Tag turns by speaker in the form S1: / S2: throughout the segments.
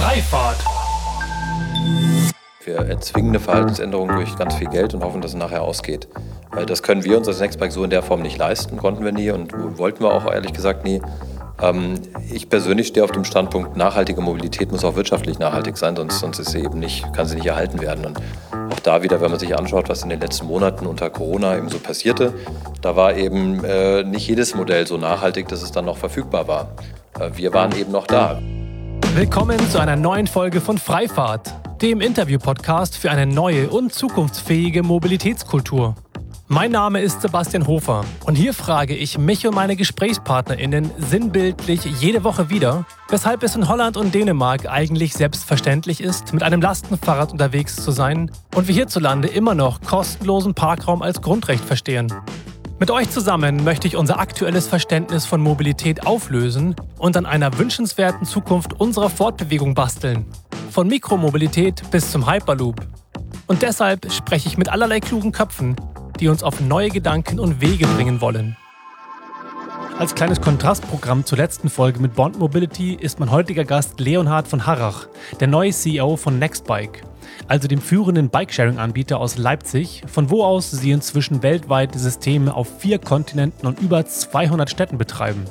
S1: Freifahrt.
S2: Wir erzwingen eine Verhaltensänderung durch ganz viel Geld und hoffen, dass es nachher ausgeht. Das können wir uns als Nextbike so in der Form nicht leisten, konnten wir nie und wollten wir auch ehrlich gesagt nie. Ich persönlich stehe auf dem Standpunkt, nachhaltige Mobilität muss auch wirtschaftlich nachhaltig sein, sonst ist sie eben nicht, kann sie nicht erhalten werden. Und auch da wieder, wenn man sich anschaut, was in den letzten Monaten unter Corona eben so passierte, da war eben nicht jedes Modell so nachhaltig, dass es dann noch verfügbar war. Wir waren eben noch da.
S1: Willkommen zu einer neuen Folge von Freifahrt, dem Interview-Podcast für eine neue und zukunftsfähige Mobilitätskultur. Mein Name ist Sebastian Hofer und hier frage ich mich und meine GesprächspartnerInnen sinnbildlich jede Woche wieder, weshalb es in Holland und Dänemark eigentlich selbstverständlich ist, mit einem Lastenfahrrad unterwegs zu sein und wir hierzulande immer noch kostenlosen Parkraum als Grundrecht verstehen. Mit euch zusammen möchte ich unser aktuelles Verständnis von Mobilität auflösen und an einer wünschenswerten Zukunft unserer Fortbewegung basteln. Von Mikromobilität bis zum Hyperloop. Und deshalb spreche ich mit allerlei klugen Köpfen, die uns auf neue Gedanken und Wege bringen wollen. Als kleines Kontrastprogramm zur letzten Folge mit Bond Mobility ist mein heutiger Gast Leonhard von Harrach, der neue CEO von Nextbike, also dem führenden Bikesharing-Anbieter aus Leipzig, von wo aus sie inzwischen weltweit Systeme auf 4 Kontinenten und über 200 Städten betreiben.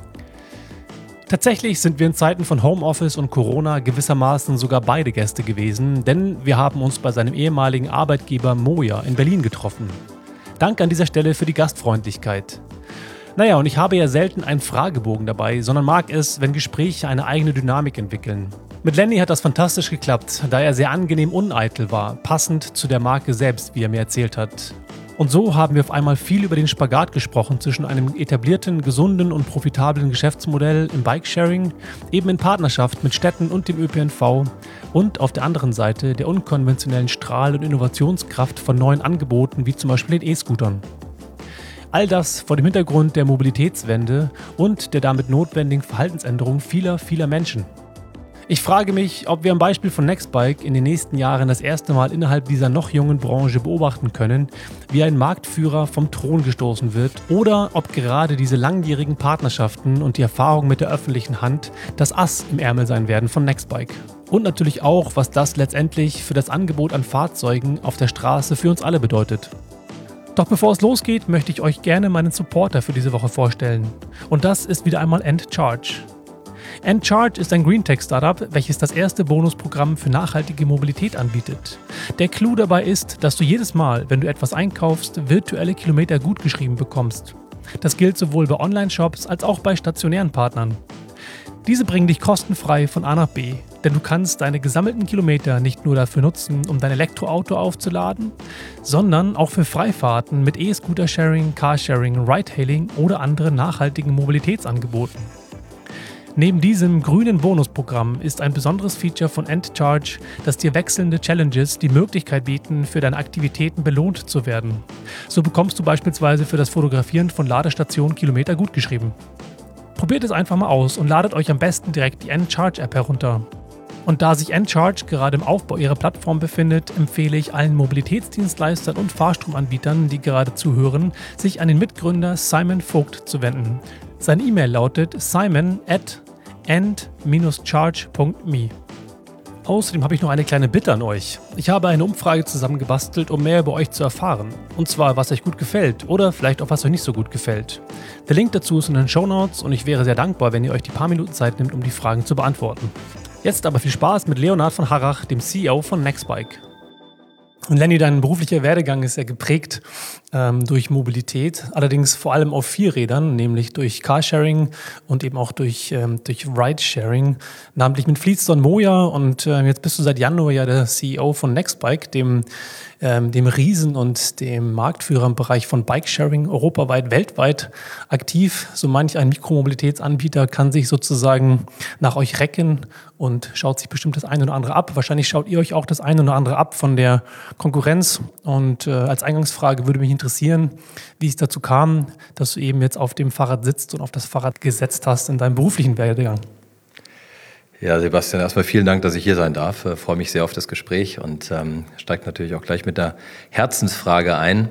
S1: Tatsächlich sind wir in Zeiten von Homeoffice und Corona gewissermaßen sogar beide Gäste gewesen, denn wir haben uns bei seinem ehemaligen Arbeitgeber Moja in Berlin getroffen. Dank an dieser Stelle für die Gastfreundlichkeit. Naja, und ich habe ja selten einen Fragebogen dabei, sondern mag es, wenn Gespräche eine eigene Dynamik entwickeln. Mit Lenny hat das fantastisch geklappt, da er sehr angenehm uneitel war, passend zu der Marke selbst, wie er mir erzählt hat. Und so haben wir auf einmal viel über den Spagat gesprochen zwischen einem etablierten, gesunden und profitablen Geschäftsmodell im Bikesharing, eben in Partnerschaft mit Städten und dem ÖPNV und auf der anderen Seite der unkonventionellen Strahl- und Innovationskraft von neuen Angeboten wie zum Beispiel den E-Scootern. All das vor dem Hintergrund der Mobilitätswende und der damit notwendigen Verhaltensänderung vieler Menschen. Ich frage mich, ob wir am Beispiel von Nextbike in den nächsten Jahren das erste Mal innerhalb dieser noch jungen Branche beobachten können, wie ein Marktführer vom Thron gestoßen wird oder ob gerade diese langjährigen Partnerschaften und die Erfahrung mit der öffentlichen Hand das Ass im Ärmel sein werden von Nextbike. Und natürlich auch, was das letztendlich für das Angebot an Fahrzeugen auf der Straße für uns alle bedeutet. Doch bevor es losgeht, möchte ich euch gerne meinen Supporter für diese Woche vorstellen. Und das ist wieder einmal EndCharge. EndCharge ist ein Greentech-Startup, welches das erste Bonusprogramm für nachhaltige Mobilität anbietet. Der Clou dabei ist, dass du jedes Mal, wenn du etwas einkaufst, virtuelle Kilometer gutgeschrieben bekommst. Das gilt sowohl bei Online-Shops als auch bei stationären Partnern. Diese bringen dich kostenfrei von A nach B, denn du kannst deine gesammelten Kilometer nicht nur dafür nutzen, um dein Elektroauto aufzuladen, sondern auch für Freifahrten mit E-Scooter-Sharing, Carsharing, Ride-Hailing oder anderen nachhaltigen Mobilitätsangeboten. Neben diesem grünen Bonusprogramm ist ein besonderes Feature von EndCharge, dass dir wechselnde Challenges die Möglichkeit bieten, für deine Aktivitäten belohnt zu werden. So bekommst du beispielsweise für das Fotografieren von Ladestationen Kilometer gutgeschrieben. Probiert es einfach mal aus und ladet euch am besten direkt die EndCharge-App herunter. Und da sich EndCharge gerade im Aufbau ihrer Plattform befindet, empfehle ich allen Mobilitätsdienstleistern und Fahrstromanbietern, die gerade zuhören, sich an den Mitgründer Simon Vogt zu wenden. Seine E-Mail lautet simon@end-charge.me. Außerdem habe ich noch eine kleine Bitte an euch. Ich habe eine Umfrage zusammengebastelt, um mehr über euch zu erfahren. Und zwar, was euch gut gefällt oder vielleicht auch, was euch nicht so gut gefällt. Der Link dazu ist in den Shownotes und ich wäre sehr dankbar, wenn ihr euch die paar Minuten Zeit nimmt, um die Fragen zu beantworten. Jetzt aber viel Spaß mit Leonhard von Harrach, dem CEO von Nextbike. Und Lenny, dein beruflicher Werdegang ist ja geprägt durch Mobilität, allerdings vor allem auf 4 Rädern, nämlich durch Carsharing und eben auch durch Ridesharing, namentlich mit Fleetstone Moja und jetzt bist du seit Januar ja der CEO von Nextbike, dem Riesen und dem Marktführer im Bereich von Bikesharing europaweit, weltweit aktiv. So manch ein Mikromobilitätsanbieter kann sich sozusagen nach euch recken und schaut sich bestimmt das eine oder andere ab. Wahrscheinlich schaut ihr euch auch das eine oder andere ab von der Konkurrenz. Und als Eingangsfrage würde mich interessieren, wie es dazu kam, dass du eben jetzt auf dem Fahrrad sitzt und auf das Fahrrad gesetzt hast in deinem beruflichen Werdegang.
S2: Ja, Sebastian, erstmal vielen Dank, dass ich hier sein darf. Freue mich sehr auf das Gespräch und steige natürlich auch gleich mit der Herzensfrage ein.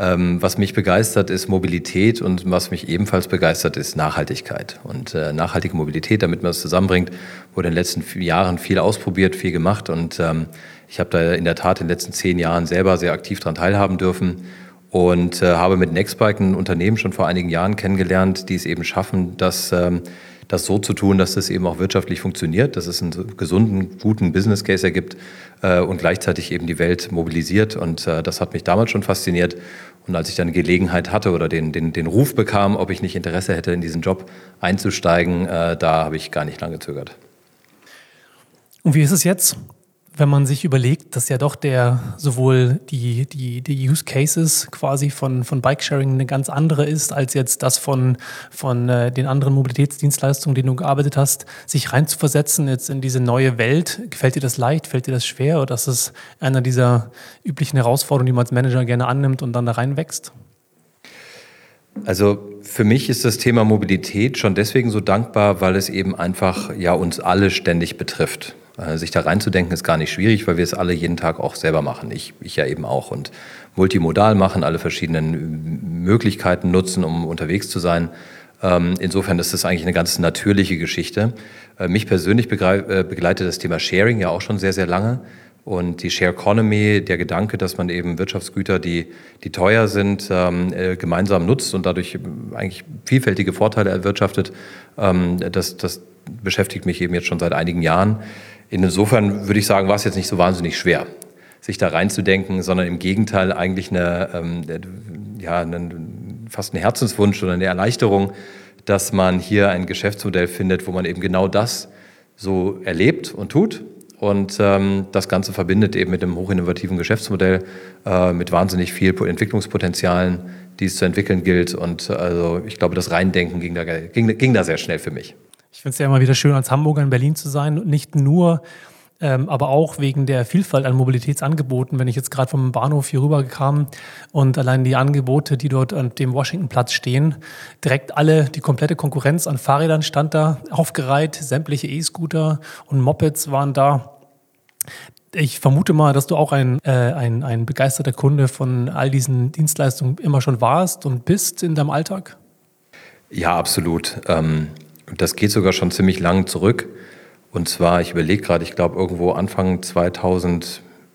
S2: Was mich begeistert, ist Mobilität und was mich ebenfalls begeistert, ist Nachhaltigkeit. Und nachhaltige Mobilität, damit man es zusammenbringt, wurde in den letzten Jahren viel ausprobiert, viel gemacht und ich habe da in der Tat in den letzten 10 Jahren selber sehr aktiv daran teilhaben dürfen und habe mit Nextbike ein Unternehmen schon vor einigen Jahren kennengelernt, die es eben schaffen, das so zu tun, dass das eben auch wirtschaftlich funktioniert, dass es einen gesunden, guten Business Case ergibt und gleichzeitig eben die Welt mobilisiert. Und das hat mich damals schon fasziniert. Und als ich dann Gelegenheit hatte oder den Ruf bekam, ob ich nicht Interesse hätte, in diesen Job einzusteigen, da habe ich gar nicht lange gezögert.
S1: Und wie ist es jetzt, wenn man sich überlegt, dass ja doch sowohl die Use Cases quasi von Bikesharing eine ganz andere ist, als jetzt das von den anderen Mobilitätsdienstleistungen, denen du gearbeitet hast, sich reinzuversetzen jetzt in diese neue Welt. Gefällt dir das leicht? Fällt dir das schwer? Oder ist das einer dieser üblichen Herausforderungen, die man als Manager gerne annimmt und dann da reinwächst?
S2: Also für mich ist das Thema Mobilität schon deswegen so dankbar, weil es eben einfach ja uns alle ständig betrifft. Sich da reinzudenken ist gar nicht schwierig, weil wir es alle jeden Tag auch selber machen. Ich ja eben auch. Und multimodal machen, alle verschiedenen Möglichkeiten nutzen, um unterwegs zu sein. Insofern ist das eigentlich eine ganz natürliche Geschichte. Mich persönlich begleitet das Thema Sharing ja auch schon sehr, sehr lange. Und die Share Economy, der Gedanke, dass man eben Wirtschaftsgüter, die teuer sind, gemeinsam nutzt und dadurch eigentlich vielfältige Vorteile erwirtschaftet, das beschäftigt mich eben jetzt schon seit einigen Jahren. Insofern würde ich sagen, war es jetzt nicht so wahnsinnig schwer, sich da reinzudenken, sondern im Gegenteil eigentlich fast ein Herzenswunsch oder eine Erleichterung, dass man hier ein Geschäftsmodell findet, wo man eben genau das so erlebt und tut. Und das Ganze verbindet eben mit einem hochinnovativen Geschäftsmodell, mit wahnsinnig viel Entwicklungspotenzialen, die es zu entwickeln gilt. Und also ich glaube, das Reindenken ging da sehr schnell für mich.
S1: Ich finde es ja immer wieder schön, als Hamburger in Berlin zu sein und nicht nur, aber auch wegen der Vielfalt an Mobilitätsangeboten. Wenn ich jetzt gerade vom Bahnhof hier rüber kam und allein die Angebote, die dort an dem Washingtonplatz stehen, direkt die komplette Konkurrenz an Fahrrädern stand da aufgereiht, sämtliche E-Scooter und Mopeds waren da. Ich vermute mal, dass du auch ein begeisterter Kunde von all diesen Dienstleistungen immer schon warst und bist in deinem Alltag?
S2: Ja, absolut. Das geht sogar schon ziemlich lang zurück. Und zwar, ich überlege gerade, ich glaube irgendwo Anfang 2004,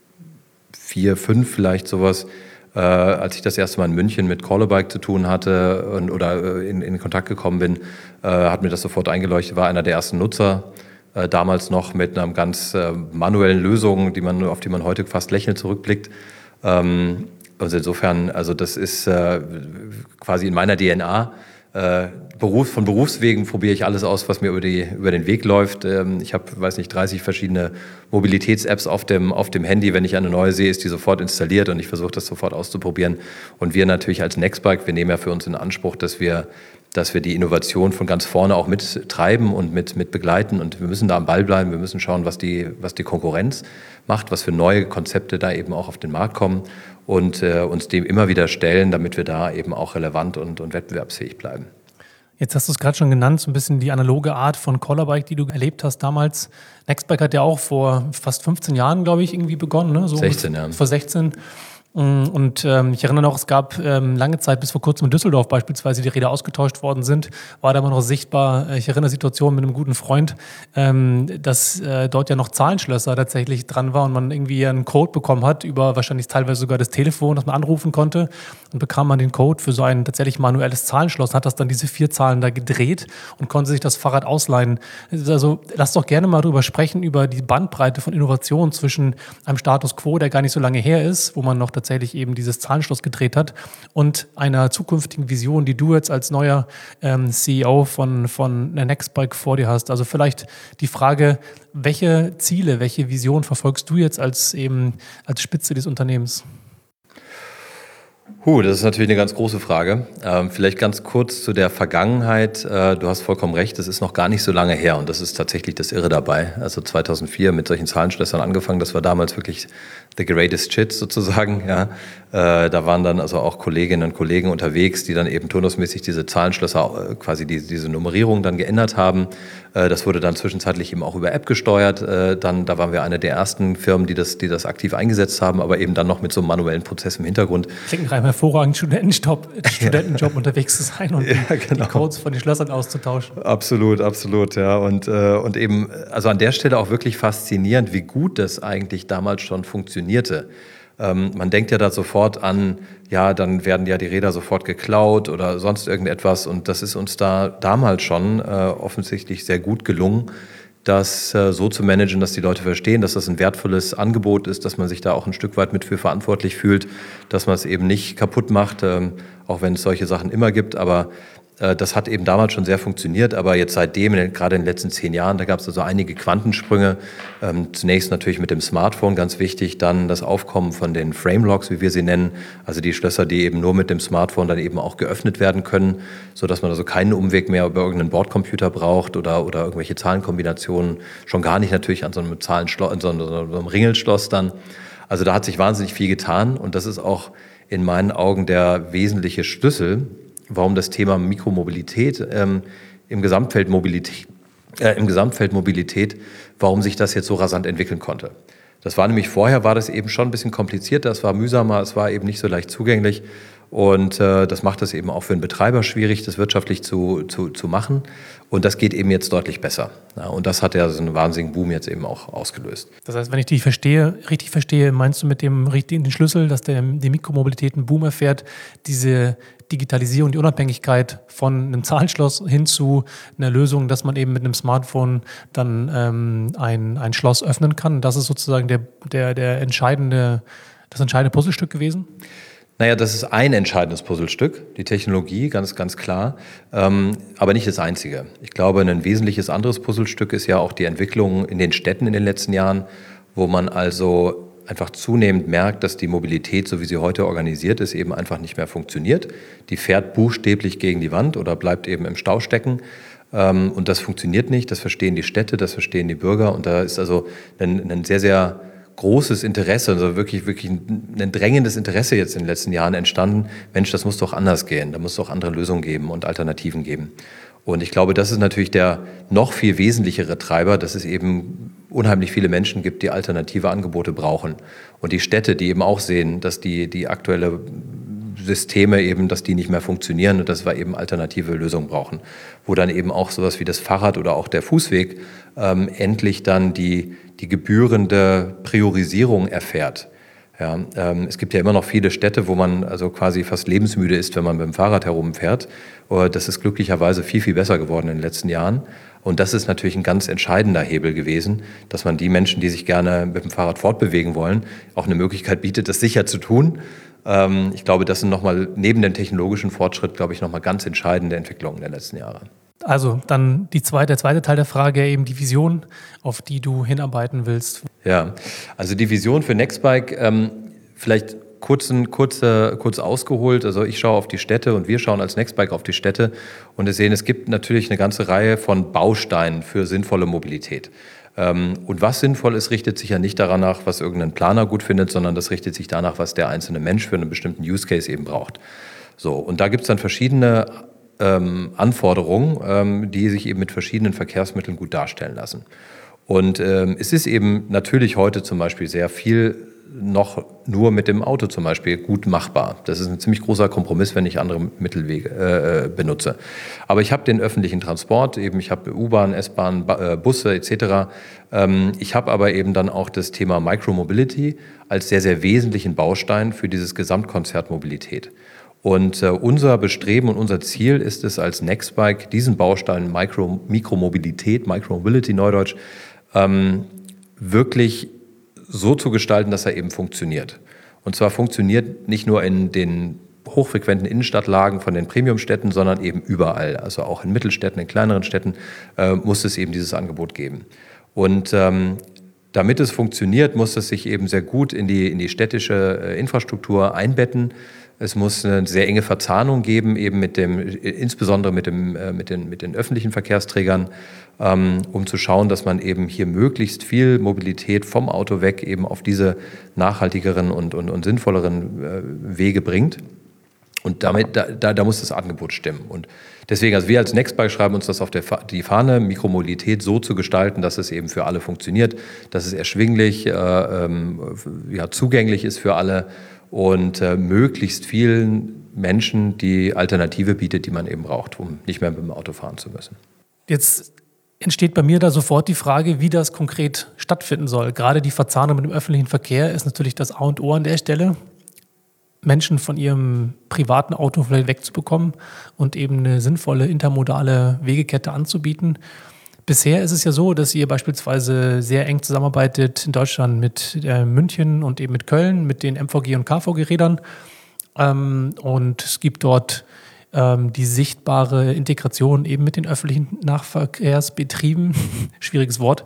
S2: 2005 vielleicht sowas, als ich das erste Mal in München mit Callabike zu tun hatte oder in Kontakt gekommen bin, hat mir das sofort eingeleuchtet, war einer der ersten Nutzer, damals noch mit einer ganz manuellen Lösung, auf die man heute fast lächelnd zurückblickt. Also insofern, also das ist quasi in meiner DNA. Von Berufswegen probiere ich alles aus, was mir über den Weg läuft. Ich habe, 30 verschiedene Mobilitäts-Apps auf dem Handy. Wenn ich eine neue sehe, ist die sofort installiert und ich versuche das sofort auszuprobieren. Und wir natürlich als Nextbike, wir nehmen ja für uns in Anspruch, dass wir die Innovation von ganz vorne auch mittreiben und mit begleiten. Und wir müssen da am Ball bleiben. Wir müssen schauen, was die Konkurrenz macht, was für neue Konzepte da eben auch auf den Markt kommen und uns dem immer wieder stellen, damit wir da eben auch relevant und wettbewerbsfähig bleiben.
S1: Jetzt hast du es gerade schon genannt, so ein bisschen die analoge Art von Callabike, die du erlebt hast damals. Nextbike hat ja auch vor fast 15 Jahren, glaube ich, irgendwie begonnen. Ne? So
S2: 16, ja.
S1: Vor 16. Und ich erinnere noch, es gab lange Zeit, bis vor kurzem in Düsseldorf beispielsweise, die Räder ausgetauscht worden sind, war da immer noch sichtbar. Ich erinnere Situationen mit einem guten Freund, dass dort ja noch Zahlenschlösser tatsächlich dran war und man irgendwie einen Code bekommen hat über wahrscheinlich teilweise sogar das Telefon, das man anrufen konnte, und bekam man den Code für so ein tatsächlich manuelles Zahlenschloss, hat das dann diese 4 Zahlen da gedreht und konnte sich das Fahrrad ausleihen. Also lass doch gerne mal drüber sprechen, über die Bandbreite von Innovation zwischen einem Status Quo, der gar nicht so lange her ist, wo man noch tatsächlich eben dieses Zahlenschloss gedreht hat, und einer zukünftigen Vision, die du jetzt als neuer CEO von Nextbike vor dir hast. Also vielleicht die Frage, welche Ziele, welche Vision verfolgst du jetzt als Spitze des Unternehmens?
S2: Das ist natürlich eine ganz große Frage. Vielleicht ganz kurz zu der Vergangenheit. Du hast vollkommen recht, das ist noch gar nicht so lange her und das ist tatsächlich das Irre dabei. Also 2004 mit solchen Zahlenschlössern angefangen, das war damals wirklich the greatest shit sozusagen. Ja. Da waren dann also auch Kolleginnen und Kollegen unterwegs, die dann eben turnusmäßig diese Zahlenschlösser, quasi diese Nummerierung dann geändert haben. Das wurde dann zwischenzeitlich eben auch über App gesteuert. Da waren wir eine der ersten Firmen, die das aktiv eingesetzt haben, aber eben dann noch mit so einem manuellen Prozess im Hintergrund.
S1: Klingt nach einem hervorragenden Studentenjob unterwegs zu sein und die Codes von den Schlössern auszutauschen.
S2: Absolut, ja. Und eben, also an der Stelle auch wirklich faszinierend, wie gut das eigentlich damals schon funktionierte. Man denkt ja da sofort an, ja, dann werden ja die Räder sofort geklaut oder sonst irgendetwas. Und das ist uns da damals schon offensichtlich sehr gut gelungen, das so zu managen, dass die Leute verstehen, dass das ein wertvolles Angebot ist, dass man sich da auch ein Stück weit mit für verantwortlich fühlt, dass man es eben nicht kaputt macht, auch wenn es solche Sachen immer gibt. Aber das hat eben damals schon sehr funktioniert, aber jetzt seitdem, gerade in den letzten 10 Jahren, da gab es also einige Quantensprünge. Zunächst natürlich mit dem Smartphone, ganz wichtig, dann das Aufkommen von den Framelocks, wie wir sie nennen, also die Schlösser, die eben nur mit dem Smartphone dann eben auch geöffnet werden können, sodass man also keinen Umweg mehr über irgendeinen Bordcomputer braucht oder irgendwelche Zahlenkombinationen, schon gar nicht natürlich an so einem so einem Ringelschloss dann. Also da hat sich wahnsinnig viel getan und das ist auch in meinen Augen der wesentliche Schlüssel, warum das Thema Mikromobilität im Gesamtfeld Mobilität, warum sich das jetzt so rasant entwickeln konnte. Das war nämlich vorher, war das eben schon ein bisschen komplizierter, es war mühsamer, es war eben nicht so leicht zugänglich und das macht es eben auch für einen Betreiber schwierig, das wirtschaftlich zu machen und das geht eben jetzt deutlich besser. Ja, und das hat ja so einen wahnsinnigen Boom jetzt eben auch ausgelöst.
S1: Das heißt, wenn ich dich richtig verstehe, meinst du mit dem richtigen Schlüssel, dass die Mikromobilität einen Boom erfährt, diese Digitalisierung, die Unabhängigkeit von einem Zahlenschloss hin zu einer Lösung, dass man eben mit einem Smartphone dann ein Schloss öffnen kann. Das ist sozusagen das entscheidende Puzzlestück gewesen?
S2: Naja, das ist ein entscheidendes Puzzlestück, die Technologie, ganz, ganz klar, aber nicht das einzige. Ich glaube, ein wesentliches anderes Puzzlestück ist ja auch die Entwicklung in den Städten in den letzten Jahren, wo man also einfach zunehmend merkt, dass die Mobilität, so wie sie heute organisiert ist, eben einfach nicht mehr funktioniert. Die fährt buchstäblich gegen die Wand oder bleibt eben im Stau stecken. Und das funktioniert nicht, das verstehen die Städte, das verstehen die Bürger. Und da ist also ein sehr, sehr großes Interesse, also wirklich ein drängendes Interesse jetzt in den letzten Jahren entstanden. Mensch, das muss doch anders gehen, da muss es doch andere Lösungen geben und Alternativen geben. Und ich glaube, das ist natürlich der noch viel wesentlichere Treiber, dass es eben unheimlich viele Menschen gibt, die alternative Angebote brauchen. Und die Städte, die eben auch sehen, dass die aktuelle Systeme eben, dass die nicht mehr funktionieren und dass wir eben alternative Lösungen brauchen. Wo dann eben auch sowas wie das Fahrrad oder auch der Fußweg endlich dann die gebührende Priorisierung erfährt. Ja, es gibt ja immer noch viele Städte, wo man also quasi fast lebensmüde ist, wenn man mit dem Fahrrad herumfährt. Das ist glücklicherweise viel, viel besser geworden in den letzten Jahren. Und das ist natürlich ein ganz entscheidender Hebel gewesen, dass man die Menschen, die sich gerne mit dem Fahrrad fortbewegen wollen, auch eine Möglichkeit bietet, das sicher zu tun. Ich glaube, das sind nochmal neben dem technologischen Fortschritt, glaube ich, nochmal ganz entscheidende Entwicklungen der letzten Jahre. Also dann der zweite Teil der Frage, eben die Vision, auf die du hinarbeiten willst. Ja, also die Vision für Nextbike, vielleicht kurz ausgeholt. Also ich schaue auf die Städte und wir schauen als Nextbike auf die Städte und wir sehen, es gibt natürlich eine ganze Reihe von Bausteinen für sinnvolle Mobilität. Und was sinnvoll ist, richtet sich ja nicht danach, was irgendein Planer gut findet, sondern das richtet sich danach, was der einzelne Mensch für einen bestimmten Use Case eben braucht. So, und da gibt es dann verschiedene Anforderungen, die sich eben mit verschiedenen Verkehrsmitteln gut darstellen lassen. Und es ist eben natürlich heute zum Beispiel sehr viel noch nur mit dem Auto zum Beispiel gut machbar. Das ist ein ziemlich großer Kompromiss, wenn ich andere Mittelwege benutze. Aber ich habe den öffentlichen Transport, eben ich habe U-Bahn, S-Bahn, Busse etc. Ich habe aber eben dann auch das Thema Micromobility als sehr, sehr wesentlichen Baustein für dieses Gesamtkonzept Mobilität. Und unser Bestreben und unser Ziel ist es als Nextbike, diesen Baustein Mikromobilität, Micromobility Neudeutsch, wirklich so zu gestalten, dass er eben funktioniert. Und zwar funktioniert nicht nur in den hochfrequenten Innenstadtlagen von den Premiumstädten, sondern eben überall. Also auch in Mittelstädten, in kleineren Städten muss es eben dieses Angebot geben. Und damit es funktioniert, muss es sich eben sehr gut in die städtische Infrastruktur einbetten. Es muss eine sehr enge Verzahnung geben, eben insbesondere mit den öffentlichen Verkehrsträgern, um zu schauen, dass man eben hier möglichst viel Mobilität vom Auto weg eben auf diese nachhaltigeren und sinnvolleren Wege bringt. Und da muss das Angebot stimmen. Und deswegen, also wir als Nextbike schreiben uns das auf die Fahne, Mikromobilität so zu gestalten, dass es eben für alle funktioniert, dass es erschwinglich, zugänglich ist für alle und möglichst vielen Menschen die Alternative bietet, die man eben braucht, um nicht mehr mit dem Auto fahren zu müssen.
S1: Jetzt entsteht bei mir da sofort die Frage, wie das konkret stattfinden soll. Gerade die Verzahnung mit dem öffentlichen Verkehr ist natürlich das A und O an der Stelle. Menschen von ihrem privaten Auto vielleicht wegzubekommen und eben eine sinnvolle intermodale Wegekette anzubieten. Bisher ist es ja so, dass ihr beispielsweise sehr eng zusammenarbeitet in Deutschland mit München und eben mit Köln, mit den MVG und KVG-Rädern. Und es gibt dort die sichtbare Integration eben mit den öffentlichen Nahverkehrsbetrieben. Schwieriges Wort.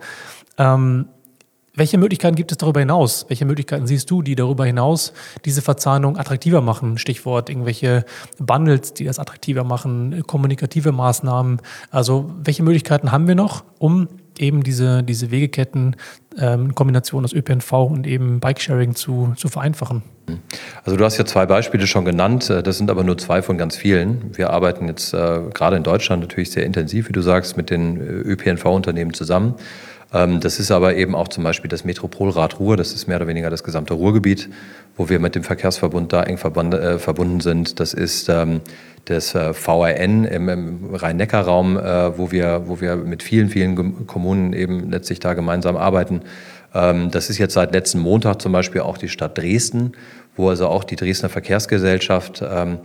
S1: Welche Möglichkeiten gibt es darüber hinaus? Welche Möglichkeiten siehst du, die darüber hinaus diese Verzahnung attraktiver machen? Stichwort irgendwelche Bundles, die das attraktiver machen, kommunikative Maßnahmen. Also welche Möglichkeiten haben wir noch, um eben diese Wegeketten in Kombination aus ÖPNV und eben Bikesharing zu vereinfachen?
S2: Also du hast ja 2 Beispiele schon genannt, das sind aber nur 2 von ganz vielen. Wir arbeiten jetzt gerade in Deutschland natürlich sehr intensiv, wie du sagst, mit den ÖPNV-Unternehmen zusammen. Das ist aber eben auch zum Beispiel das Metropolrad Ruhr, das ist mehr oder weniger das gesamte Ruhrgebiet, wo wir mit dem Verkehrsverbund da eng verbunden sind. Das ist das VRN im Rhein-Neckar-Raum, wo wir mit vielen, vielen Kommunen eben letztlich da gemeinsam arbeiten. Das ist jetzt seit letzten Montag zum Beispiel auch die Stadt Dresden, wo also auch die Dresdner Verkehrsgesellschaft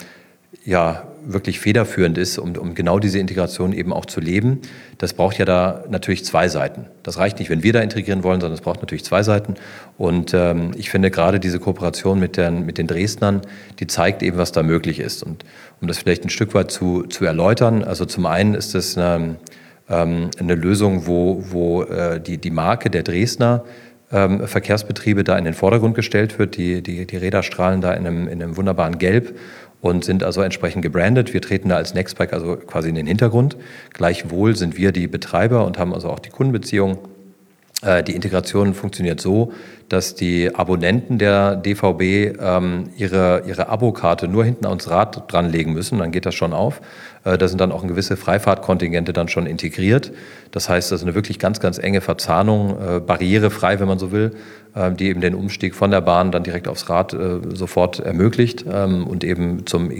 S2: wirklich federführend ist, um genau diese Integration eben auch zu leben. Das braucht ja da natürlich 2 Seiten. Das reicht nicht, wenn wir da integrieren wollen, sondern es braucht natürlich 2 Seiten. Und ich finde gerade diese Kooperation mit den Dresdnern, die zeigt eben, was da möglich ist. Und um das vielleicht ein Stück weit zu erläutern, also zum einen ist es eine Lösung, wo die Marke der Dresdner Verkehrsbetriebe da in den Vordergrund gestellt wird. Die Räder strahlen da in einem wunderbaren Gelb und sind also entsprechend gebrandet. Wir treten da als Nextbike also quasi in den Hintergrund. Gleichwohl sind wir die Betreiber und haben also auch die Kundenbeziehung. Die Integration funktioniert so, dass die Abonnenten der DVB ihre Abokarte nur hinten ans Rad dranlegen müssen, dann geht das schon auf. Da sind dann auch gewisse Freifahrtkontingente dann schon integriert. Das heißt, das ist eine wirklich ganz, ganz enge Verzahnung, barrierefrei, wenn man so will, die eben den Umstieg von der Bahn dann direkt aufs Rad sofort ermöglicht und eben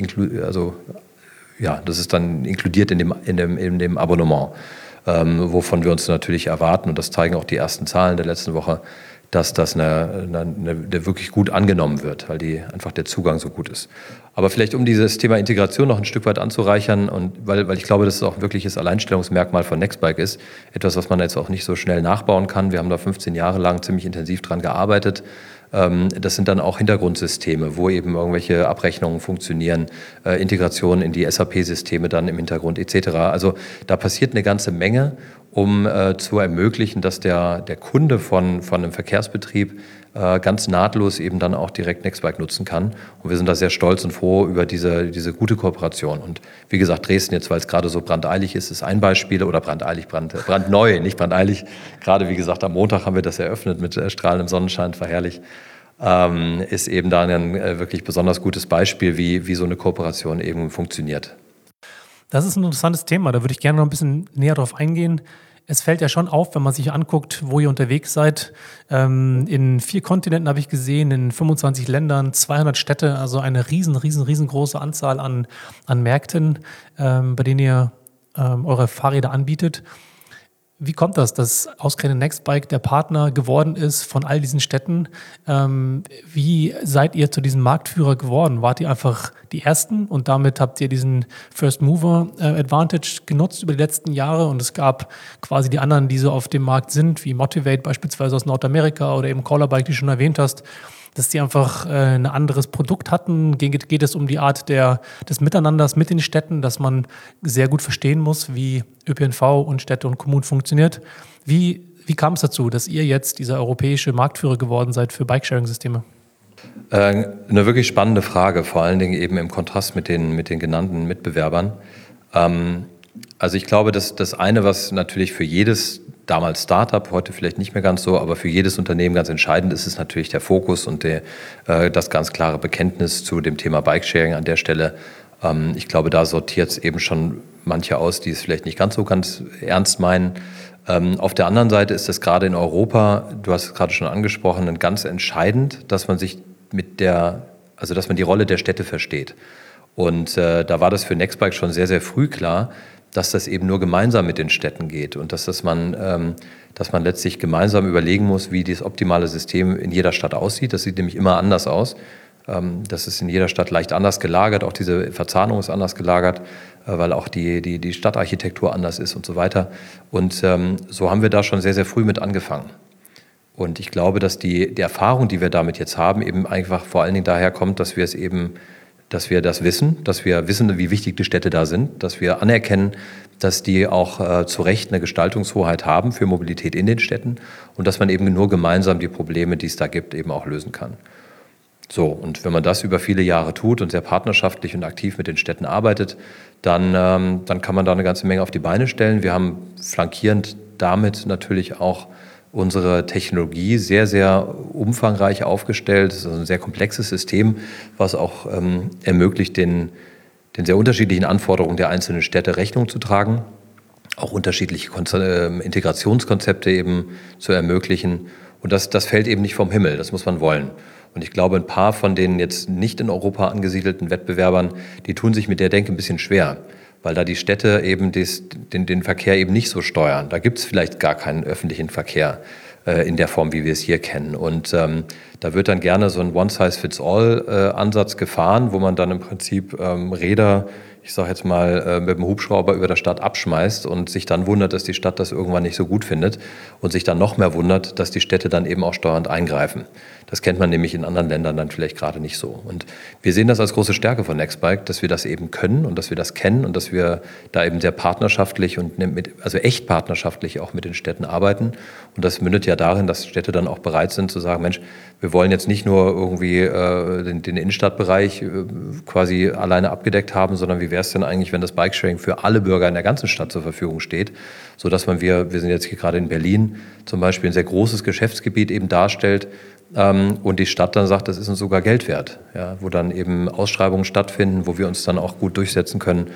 S2: das ist dann inkludiert in dem Abonnement. Wovon wir uns natürlich erwarten, und das zeigen auch die ersten Zahlen der letzten Woche, dass das wirklich gut angenommen wird, weil einfach der Zugang so gut ist. Aber vielleicht, um dieses Thema Integration noch ein Stück weit anzureichern, und weil ich glaube, dass es auch ein wirkliches Alleinstellungsmerkmal von Nextbike ist, etwas, was man jetzt auch nicht so schnell nachbauen kann. Wir haben da 15 Jahre lang ziemlich intensiv dran gearbeitet. Das sind dann auch Hintergrundsysteme, wo eben irgendwelche Abrechnungen funktionieren, Integration in die SAP-Systeme dann im Hintergrund etc. Also da passiert eine ganze Menge, um zu ermöglichen, dass der Kunde von einem Verkehrsbetrieb ganz nahtlos eben dann auch direkt Nextbike nutzen kann. Und wir sind da sehr stolz und froh über diese gute Kooperation. Und wie gesagt, Dresden jetzt, weil es gerade so brandeilig ist ein Beispiel, oder brandneu, nicht brandeilig. Gerade wie gesagt, am Montag haben wir das eröffnet mit strahlendem Sonnenschein, war herrlich. Ist eben da ein wirklich besonders gutes Beispiel, wie so eine Kooperation eben funktioniert.
S1: Das ist ein interessantes Thema, da würde ich gerne noch ein bisschen näher drauf eingehen. Es fällt ja schon auf, wenn man sich anguckt, wo ihr unterwegs seid. In 4 Kontinenten habe ich gesehen, in 25 Ländern, 200 Städte, also eine riesengroße Anzahl an Märkten, bei denen ihr eure Fahrräder anbietet. Wie kommt das, dass ausgerechnet Nextbike der Partner geworden ist von all diesen Städten? Wie seid ihr zu diesem Marktführer geworden? Wart ihr einfach die Ersten und damit habt ihr diesen First Mover Advantage genutzt über die letzten Jahre und es gab quasi die anderen, die so auf dem Markt sind, wie Motivate beispielsweise aus Nordamerika oder eben Colorbike, die du schon erwähnt hast, dass die einfach ein anderes Produkt hatten? Geht es um die Art des Miteinanders mit den Städten, dass man sehr gut verstehen muss, wie ÖPNV und Städte und Kommunen funktioniert? Wie kam es dazu, dass ihr jetzt dieser europäische Marktführer geworden seid für Bikesharing-Systeme?
S2: Eine wirklich spannende Frage, vor allen Dingen eben im Kontrast mit den genannten Mitbewerbern. Also ich glaube, dass das eine, was natürlich für jedes damals Startup, heute vielleicht nicht mehr ganz so, aber für jedes Unternehmen ganz entscheidend ist es natürlich der Fokus und das ganz klare Bekenntnis zu dem Thema Bikesharing an der Stelle. Ich glaube, da sortiert es eben schon manche aus, die es vielleicht nicht ganz ernst meinen. Auf der anderen Seite ist es gerade in Europa, du hast es gerade schon angesprochen, ganz entscheidend, dass man sich dass man die Rolle der Städte versteht. Und da war das für Nextbike schon sehr, sehr früh klar, dass das eben nur gemeinsam mit den Städten geht und dass man letztlich gemeinsam überlegen muss, wie das optimale System in jeder Stadt aussieht. Das sieht nämlich immer anders aus. Das ist in jeder Stadt leicht anders gelagert, auch diese Verzahnung ist anders gelagert, weil auch die Stadtarchitektur anders ist und so weiter. Und so haben wir da schon sehr, sehr früh mit angefangen. Und ich glaube, dass die Erfahrung, die wir damit jetzt haben, eben einfach vor allen Dingen daher kommt, dass wir das wissen, dass wir wissen, wie wichtig die Städte da sind, dass wir anerkennen, dass die auch zu Recht eine Gestaltungshoheit haben für Mobilität in den Städten und dass man eben nur gemeinsam die Probleme, die es da gibt, eben auch lösen kann. So, und wenn man das über viele Jahre tut und sehr partnerschaftlich und aktiv mit den Städten arbeitet, dann kann man da eine ganze Menge auf die Beine stellen. Wir haben flankierend damit natürlich auch unsere Technologie sehr, sehr umfangreich aufgestellt. Das ist ein sehr komplexes System, was auch ermöglicht, den sehr unterschiedlichen Anforderungen der einzelnen Städte Rechnung zu tragen, auch unterschiedliche Integrationskonzepte eben zu ermöglichen. Und das fällt eben nicht vom Himmel, das muss man wollen. Und ich glaube, ein paar von den jetzt nicht in Europa angesiedelten Wettbewerbern, die tun sich mit der Denke ein bisschen schwer, weil da die Städte eben den Verkehr eben nicht so steuern. Da gibt es vielleicht gar keinen öffentlichen Verkehr in der Form, wie wir es hier kennen. Und da wird dann gerne so ein One-Size-Fits-All-Ansatz gefahren, wo man dann im Prinzip Räder, ich sage jetzt mal, mit dem Hubschrauber über der Stadt abschmeißt und sich dann wundert, dass die Stadt das irgendwann nicht so gut findet und sich dann noch mehr wundert, dass die Städte dann eben auch steuernd eingreifen. Das kennt man nämlich in anderen Ländern dann vielleicht gerade nicht so. Und wir sehen das als große Stärke von Nextbike, dass wir das eben können und dass wir das kennen und dass wir da eben sehr partnerschaftlich und also echt partnerschaftlich auch mit den Städten arbeiten. Und das mündet ja darin, dass Städte dann auch bereit sind zu sagen, Mensch, wir wollen jetzt nicht nur irgendwie den Innenstadtbereich quasi alleine abgedeckt haben, sondern wie wäre es denn eigentlich, wenn das Bikesharing für alle Bürger in der ganzen Stadt zur Verfügung steht, sodass wir sind jetzt hier gerade in Berlin zum Beispiel ein sehr großes Geschäftsgebiet eben darstellt, und die Stadt dann sagt, das ist uns sogar Geld wert, ja, wo dann eben Ausschreibungen stattfinden, wo wir uns dann auch gut durchsetzen können,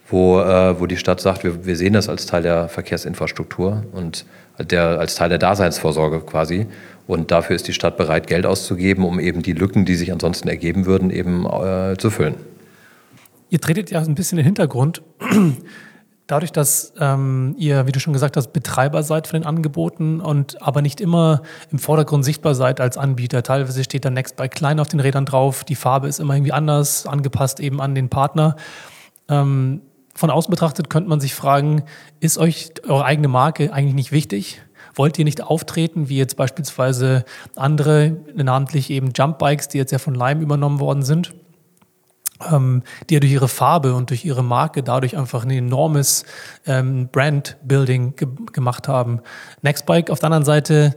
S2: wo die Stadt sagt, wir sehen das als Teil der Verkehrsinfrastruktur und als Teil der Daseinsvorsorge quasi. Und dafür ist die Stadt bereit, Geld auszugeben, um eben die Lücken, die sich ansonsten ergeben würden, eben zu füllen.
S1: Ihr tretet ja ein bisschen in den Hintergrund. Dadurch, dass ihr, wie du schon gesagt hast, Betreiber seid von den Angeboten und aber nicht immer im Vordergrund sichtbar seid als Anbieter. Teilweise steht da Nextbike klein auf den Rädern drauf, die Farbe ist immer irgendwie anders, angepasst eben an den Partner. Von außen betrachtet könnte man sich fragen, ist euch eure eigene Marke eigentlich nicht wichtig? Wollt ihr nicht auftreten, wie jetzt beispielsweise andere, namentlich eben Jumpbikes, die jetzt ja von Lime übernommen worden sind? Die ja durch ihre Farbe und durch ihre Marke dadurch einfach ein enormes Brand-Building gemacht haben. Nextbike auf der anderen Seite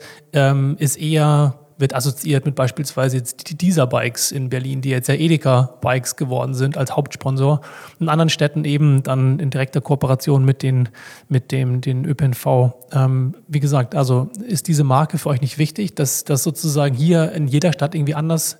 S1: wird assoziiert mit beispielsweise jetzt die Deezer-Bikes in Berlin, die jetzt ja Edeka-Bikes geworden sind als Hauptsponsor. In anderen Städten eben dann in direkter Kooperation mit den ÖPNV. Wie gesagt, also ist diese Marke für euch nicht wichtig, dass das sozusagen hier in jeder Stadt irgendwie anders,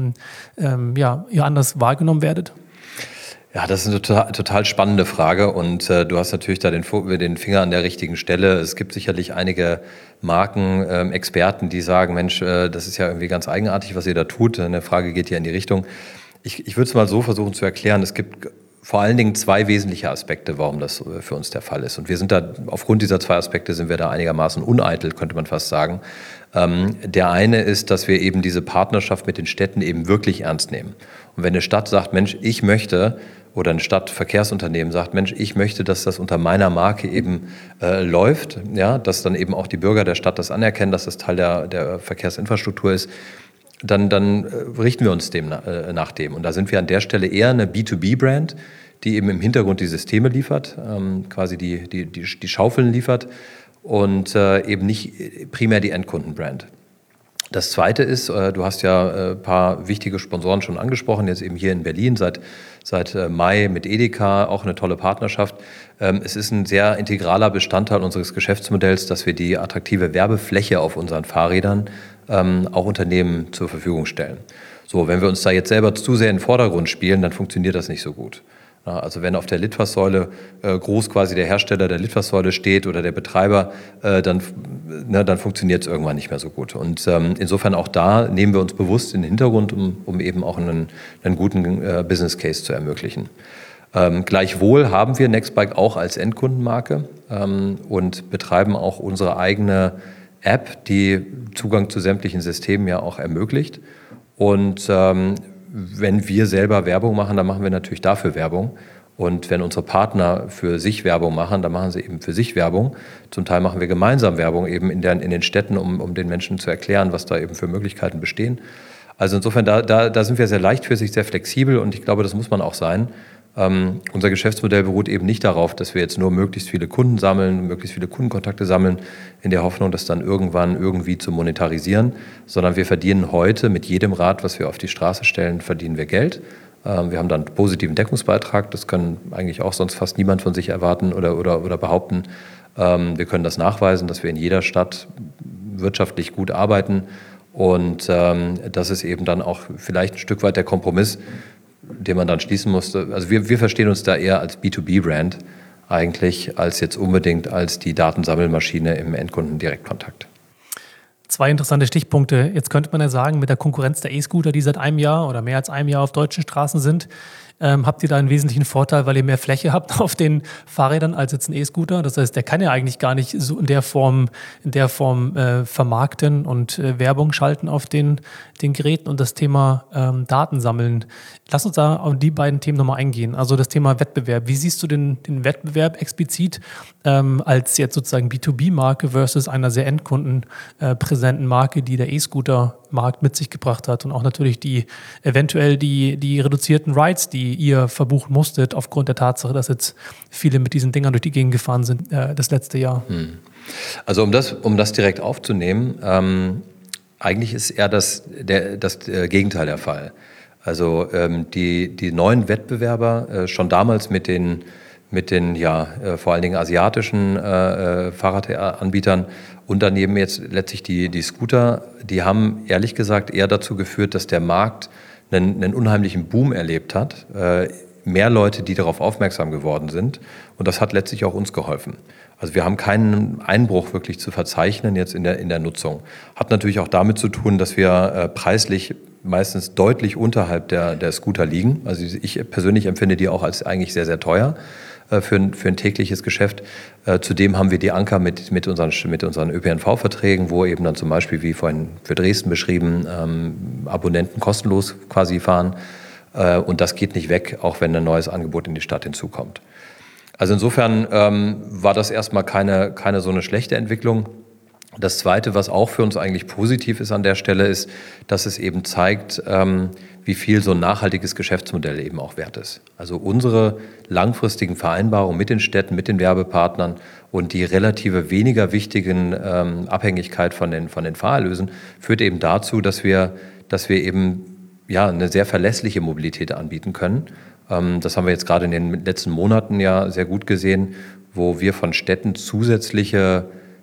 S1: ihr anders wahrgenommen werdet?
S2: Ja, das ist eine total spannende Frage und du hast natürlich da den Finger an der richtigen Stelle. Es gibt sicherlich einige Markenexperten, die sagen, Mensch, das ist ja irgendwie ganz eigenartig, was ihr da tut. Eine Frage geht ja in die Richtung. Ich würde es mal so versuchen zu erklären. Es gibt vor allen Dingen zwei wesentliche Aspekte, warum das für uns der Fall ist. Und wir sind da, aufgrund dieser zwei Aspekte sind wir da einigermaßen uneitel, könnte man fast sagen. Der eine ist, dass wir eben diese Partnerschaft mit den Städten eben wirklich ernst nehmen. Und wenn eine Stadt sagt, Mensch, ich möchte, oder ein Stadtverkehrsunternehmen sagt, Mensch, ich möchte, dass das unter meiner Marke eben läuft, ja, dass dann eben auch die Bürger der Stadt das anerkennen, dass das Teil der Verkehrsinfrastruktur ist, dann richten wir uns nach dem. Und da sind wir an der Stelle eher eine B2B-Brand, die eben im Hintergrund die Systeme liefert, quasi die Schaufeln liefert und eben nicht primär die Endkundenbrand. Das Zweite ist, du hast ja ein paar wichtige Sponsoren schon angesprochen, jetzt eben hier in Berlin seit Mai mit Edeka, auch eine tolle Partnerschaft. Es ist ein sehr integraler Bestandteil unseres Geschäftsmodells, dass wir die attraktive Werbefläche auf unseren Fahrrädern auch Unternehmen zur Verfügung stellen. So, wenn wir uns da jetzt selber zu sehr in den Vordergrund spielen, dann funktioniert das nicht so gut. Also wenn auf der Litfaßsäule groß quasi der Hersteller der Litfaßsäule steht oder der Betreiber, dann funktioniert es irgendwann nicht mehr so gut. Und insofern auch da nehmen wir uns bewusst in den Hintergrund, um eben auch einen guten Business Case zu ermöglichen. Gleichwohl haben wir Nextbike auch als Endkundenmarke und betreiben auch unsere eigene App, die Zugang zu sämtlichen Systemen ja auch ermöglicht. Und wenn wir selber Werbung machen, dann machen wir natürlich dafür Werbung. Und wenn unsere Partner für sich Werbung machen, dann machen sie eben für sich Werbung. Zum Teil machen wir gemeinsam Werbung eben in den Städten, um den Menschen zu erklären, was da eben für Möglichkeiten bestehen. Also insofern, da sind wir sehr leichtfüßig, sehr flexibel und ich glaube, das muss man auch sein. Unser Geschäftsmodell beruht eben nicht darauf, dass wir jetzt nur möglichst viele Kunden sammeln, möglichst viele Kundenkontakte sammeln, in der Hoffnung, das dann irgendwann irgendwie zu monetarisieren, sondern wir verdienen heute mit jedem Rad, was wir auf die Straße stellen, verdienen wir Geld. Wir haben dann einen positiven Deckungsbeitrag, das kann eigentlich auch sonst fast niemand von sich erwarten oder behaupten. Wir können das nachweisen, dass wir in jeder Stadt wirtschaftlich gut arbeiten und das ist eben dann auch vielleicht ein Stück weit der Kompromiss, den man dann schließen musste. Also wir verstehen uns da eher als B2B-Brand eigentlich, als jetzt unbedingt als die Datensammelmaschine im Endkundendirektkontakt.
S1: 2 interessante Stichpunkte. Jetzt könnte man ja sagen, mit der Konkurrenz der E-Scooter, die seit einem Jahr oder mehr als einem Jahr auf deutschen Straßen sind, habt ihr da einen wesentlichen Vorteil, weil ihr mehr Fläche habt auf den Fahrrädern als jetzt ein E-Scooter. Das heißt, der kann ja eigentlich gar nicht so in der Form vermarkten und Werbung schalten auf den Geräten und das Thema Daten sammeln. Lass uns da auf die beiden Themen nochmal eingehen. Also das Thema Wettbewerb. Wie siehst du den Wettbewerb explizit als jetzt sozusagen B2B-Marke versus einer sehr endkundenpräsenten Marke, die der E-Scooter-Markt mit sich gebracht hat und auch natürlich die reduzierten Rides, die ihr verbuchen musstet, aufgrund der Tatsache, dass jetzt viele mit diesen Dingern durch die Gegend gefahren sind das letzte Jahr?
S2: Also um das direkt aufzunehmen, eigentlich ist eher das Gegenteil der Fall. Also die neuen Wettbewerber, schon damals mit den vor allen Dingen asiatischen Fahrradanbietern und daneben jetzt letztlich die Scooter, die haben ehrlich gesagt eher dazu geführt, dass der Markt einen unheimlichen Boom erlebt hat. Mehr Leute, die darauf aufmerksam geworden sind. Und das hat letztlich auch uns geholfen. Also wir haben keinen Einbruch wirklich zu verzeichnen jetzt in der Nutzung. Hat natürlich auch damit zu tun, dass wir preislich meistens deutlich unterhalb der Scooter liegen. Also ich persönlich empfinde die auch als eigentlich sehr, sehr teuer für ein tägliches Geschäft. Zudem haben wir die Anker mit unseren ÖPNV-Verträgen, wo eben dann zum Beispiel, wie vorhin für Dresden beschrieben, Abonnenten kostenlos quasi fahren. Und das geht nicht weg, auch wenn ein neues Angebot in die Stadt hinzukommt. Also insofern war das erstmal keine so eine schlechte Entwicklung. Das Zweite, was auch für uns eigentlich positiv ist an der Stelle, ist, dass es eben zeigt, wie viel so ein nachhaltiges Geschäftsmodell eben auch wert ist. Also unsere langfristigen Vereinbarungen mit den Städten, mit den Werbepartnern und die relative weniger wichtigen Abhängigkeit von den Fahrerlösen führt eben dazu, dass wir eben eine sehr verlässliche Mobilität anbieten können. Das haben wir jetzt gerade in den letzten Monaten ja sehr gut gesehen, wo wir von Städten zusätzliche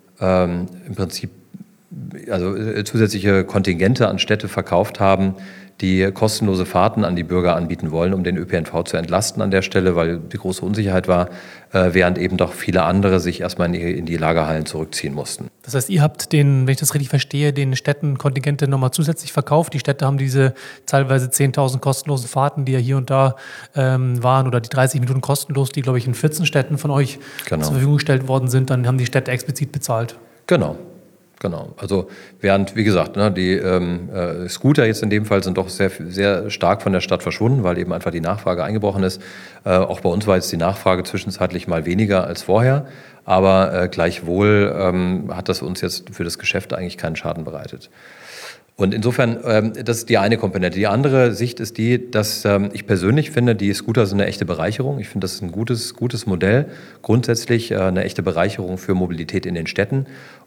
S2: zusätzliche Kontingente an Städte verkauft haben, die kostenlose Fahrten an die Bürger anbieten wollen, um den ÖPNV zu entlasten an der Stelle, weil die große Unsicherheit war, während eben doch viele andere sich erstmal in die Lagerhallen zurückziehen mussten.
S1: Das heißt, ihr habt wenn ich das richtig verstehe, den Städten Kontingente nochmal zusätzlich verkauft. Die Städte haben diese teilweise 10.000 kostenlosen Fahrten, die ja hier und da waren, oder die 30 Minuten kostenlos, die, glaube ich, in 14 Städten von euch zur Verfügung gestellt worden sind, dann haben die Städte explizit bezahlt.
S2: Genau. Also während, wie gesagt, die Scooter jetzt in dem Fall sind doch sehr, sehr stark von der Stadt verschwunden, weil eben einfach die Nachfrage eingebrochen ist. Auch bei uns war jetzt die Nachfrage zwischenzeitlich mal weniger als vorher, aber gleichwohl hat das uns jetzt für das Geschäft eigentlich keinen Schaden bereitet. Und insofern, das ist die eine Komponente. Die andere Sicht ist die, dass ich persönlich finde, die Scooter sind eine echte Bereicherung. Ich finde, das ist ein gutes Modell. Grundsätzlich eine echte Bereicherung für Mobilität in den Städten.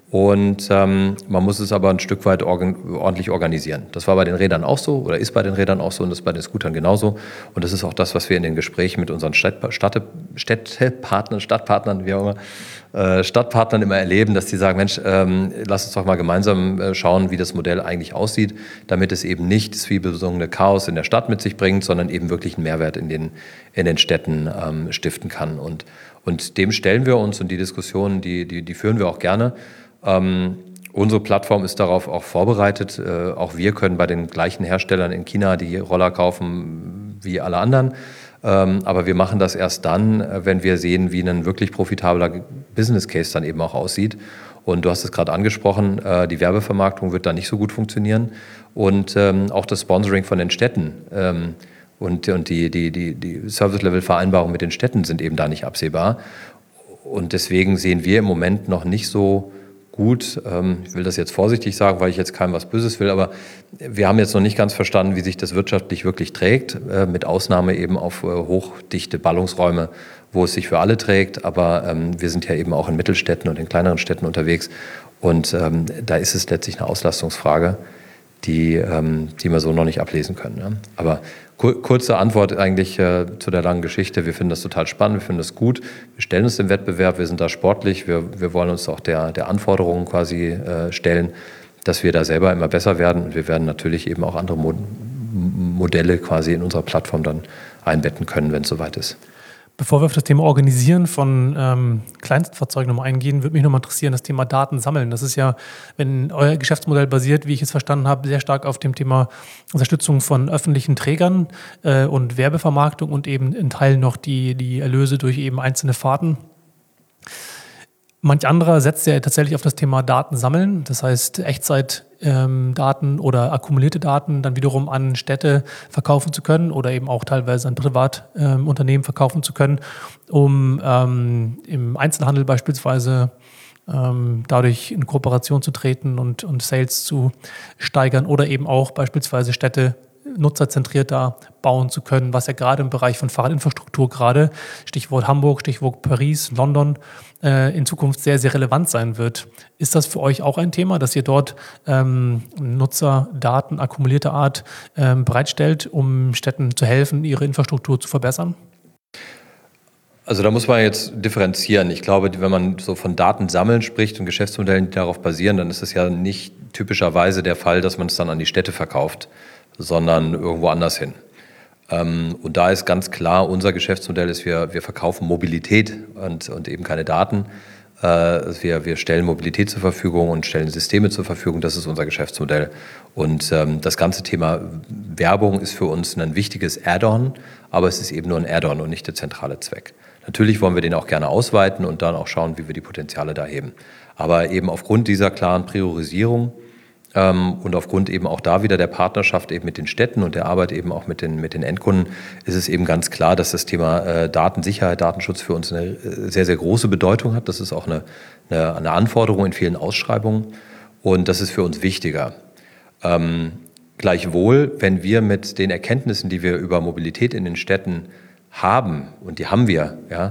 S2: Und man muss es aber ein Stück weit ordentlich organisieren. Das war bei den Rädern auch so oder ist bei den Rädern auch so und das ist bei den Scootern genauso. Und das ist auch das, was wir in den Gesprächen mit unseren Stadtpartnern, wie auch immer, Stadtpartnern immer erleben, dass die sagen, Mensch, lass uns doch mal gemeinsam schauen, wie das Modell eigentlich aussieht, damit es eben nicht das vielbesungene Chaos in der Stadt mit sich bringt, sondern eben wirklich einen Mehrwert in den Städten stiften kann. Und dem stellen wir uns und die Diskussionen, die führen wir auch gerne. Unsere Plattform ist darauf auch vorbereitet. Auch wir können bei den gleichen Herstellern in China die Roller kaufen wie alle anderen. Aber wir machen das erst dann, wenn wir sehen, wie ein wirklich profitabler Business Case dann eben auch aussieht. Und du hast es gerade angesprochen, die Werbevermarktung wird da nicht so gut funktionieren. Und auch das Sponsoring von den Städten und die Service-Level-Vereinbarungen mit den Städten sind eben da nicht absehbar. Und deswegen sehen wir im Moment noch nicht so gut, ich will das jetzt vorsichtig sagen, weil ich jetzt keinem was Böses will, aber wir haben jetzt noch nicht ganz verstanden, wie sich das wirtschaftlich wirklich trägt, mit Ausnahme eben auf hochdichte Ballungsräume, wo es sich für alle trägt, aber wir sind ja eben auch in Mittelstädten und in kleineren Städten unterwegs und da ist es letztlich eine Auslastungsfrage, die wir so noch nicht ablesen können. Ja. Aber kurze Antwort eigentlich zu der langen Geschichte. Wir finden das total spannend, wir finden das gut. Wir stellen uns dem Wettbewerb, wir sind da sportlich, wir wollen uns auch der Anforderungen quasi stellen, dass wir da selber immer besser werden. Und wir werden natürlich eben auch andere Modelle quasi in unserer Plattform dann einbetten können, wenn es soweit ist.
S1: Bevor wir auf das Thema Organisieren von Kleinstfahrzeugen nochmal eingehen, würde mich nochmal interessieren, das Thema Daten sammeln. Das ist ja, wenn euer Geschäftsmodell basiert, wie ich es verstanden habe, sehr stark auf dem Thema Unterstützung von öffentlichen Trägern und Werbevermarktung und eben in Teilen noch die Erlöse durch eben einzelne Fahrten. Manch anderer setzt ja tatsächlich auf das Thema Daten sammeln, das heißt Echtzeitdaten oder akkumulierte Daten dann wiederum an Städte verkaufen zu können oder eben auch teilweise an Privatunternehmen verkaufen zu können, um im Einzelhandel beispielsweise dadurch in Kooperation zu treten und Sales zu steigern oder eben auch beispielsweise Städte nutzerzentrierter bauen zu können, was ja gerade im Bereich von Fahrradinfrastruktur gerade, Stichwort Hamburg, Stichwort Paris, London, in Zukunft sehr, sehr relevant sein wird. Ist das für euch auch ein Thema, dass ihr dort Nutzerdaten akkumulierter Art bereitstellt, um Städten zu helfen, ihre Infrastruktur zu verbessern?
S2: Also da muss man jetzt differenzieren. Ich glaube, wenn man so von Daten sammeln spricht und Geschäftsmodellen, die darauf basieren, dann ist es ja nicht typischerweise der Fall, dass man es dann an die Städte verkauft, sondern irgendwo anders hin. Und da ist ganz klar, unser Geschäftsmodell ist, wir verkaufen Mobilität und eben keine Daten. Wir stellen Mobilität zur Verfügung und stellen Systeme zur Verfügung. Das ist unser Geschäftsmodell. Und das ganze Thema Werbung ist für uns ein wichtiges Add-on, aber es ist eben nur ein Add-on und nicht der zentrale Zweck. Natürlich wollen wir den auch gerne ausweiten und dann auch schauen, wie wir die Potenziale da heben. Aber eben aufgrund dieser klaren Priorisierung und aufgrund eben auch da wieder der Partnerschaft eben mit den Städten und der Arbeit eben auch mit den Endkunden ist es eben ganz klar, dass das Thema Datensicherheit, Datenschutz für uns eine sehr, sehr große Bedeutung hat. Das ist auch eine Anforderung in vielen Ausschreibungen und das ist für uns wichtiger. Gleichwohl, wenn wir mit den Erkenntnissen, die wir über Mobilität in den Städten haben, und die haben wir, ja,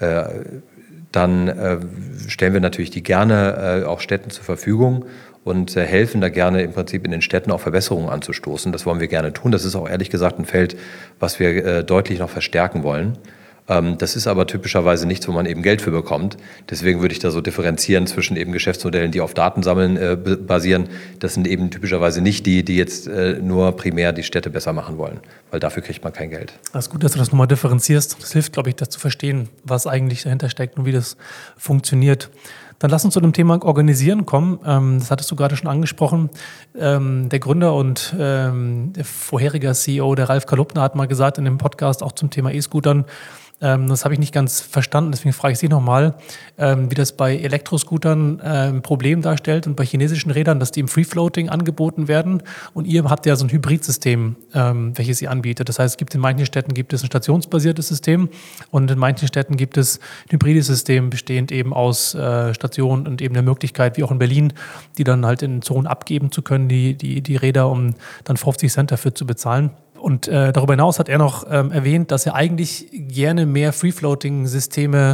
S2: dann stellen wir natürlich die gerne auch Städten zur Verfügung und helfen da gerne im Prinzip in den Städten auch Verbesserungen anzustoßen. Das wollen wir gerne tun. Das ist auch ehrlich gesagt ein Feld, was wir deutlich noch verstärken wollen. Das ist aber typischerweise nichts, wo man eben Geld für bekommt. Deswegen würde ich da so differenzieren zwischen eben Geschäftsmodellen, die auf Datensammeln basieren. Das sind eben typischerweise nicht die jetzt nur primär die Städte besser machen wollen, weil dafür kriegt man kein Geld. Das ist gut, dass du das nochmal differenzierst. Das hilft, glaube ich, das zu verstehen, was eigentlich dahinter steckt und wie das funktioniert. Dann lass uns zu dem Thema Organisieren kommen. Das hattest du gerade schon angesprochen. Der Gründer und der vorherige CEO, der Ralf Kalupner, hat mal gesagt in dem Podcast auch zum Thema E-Scootern, das habe ich nicht ganz verstanden, deswegen frage ich Sie nochmal, wie das bei Elektroscootern ein Problem darstellt und bei chinesischen Rädern, dass die im Free-Floating angeboten werden. Und ihr habt ja so ein Hybridsystem, welches ihr anbietet. Das heißt, in manchen Städten gibt es ein stationsbasiertes System und in manchen Städten gibt es ein hybrides System, bestehend eben aus Stationen und eben der Möglichkeit, wie auch in Berlin, die dann halt in Zonen abgeben zu können, die Räder, um dann 50 Cent dafür zu bezahlen. Und darüber hinaus hat er noch erwähnt, dass er eigentlich gerne mehr Free-Floating-Systeme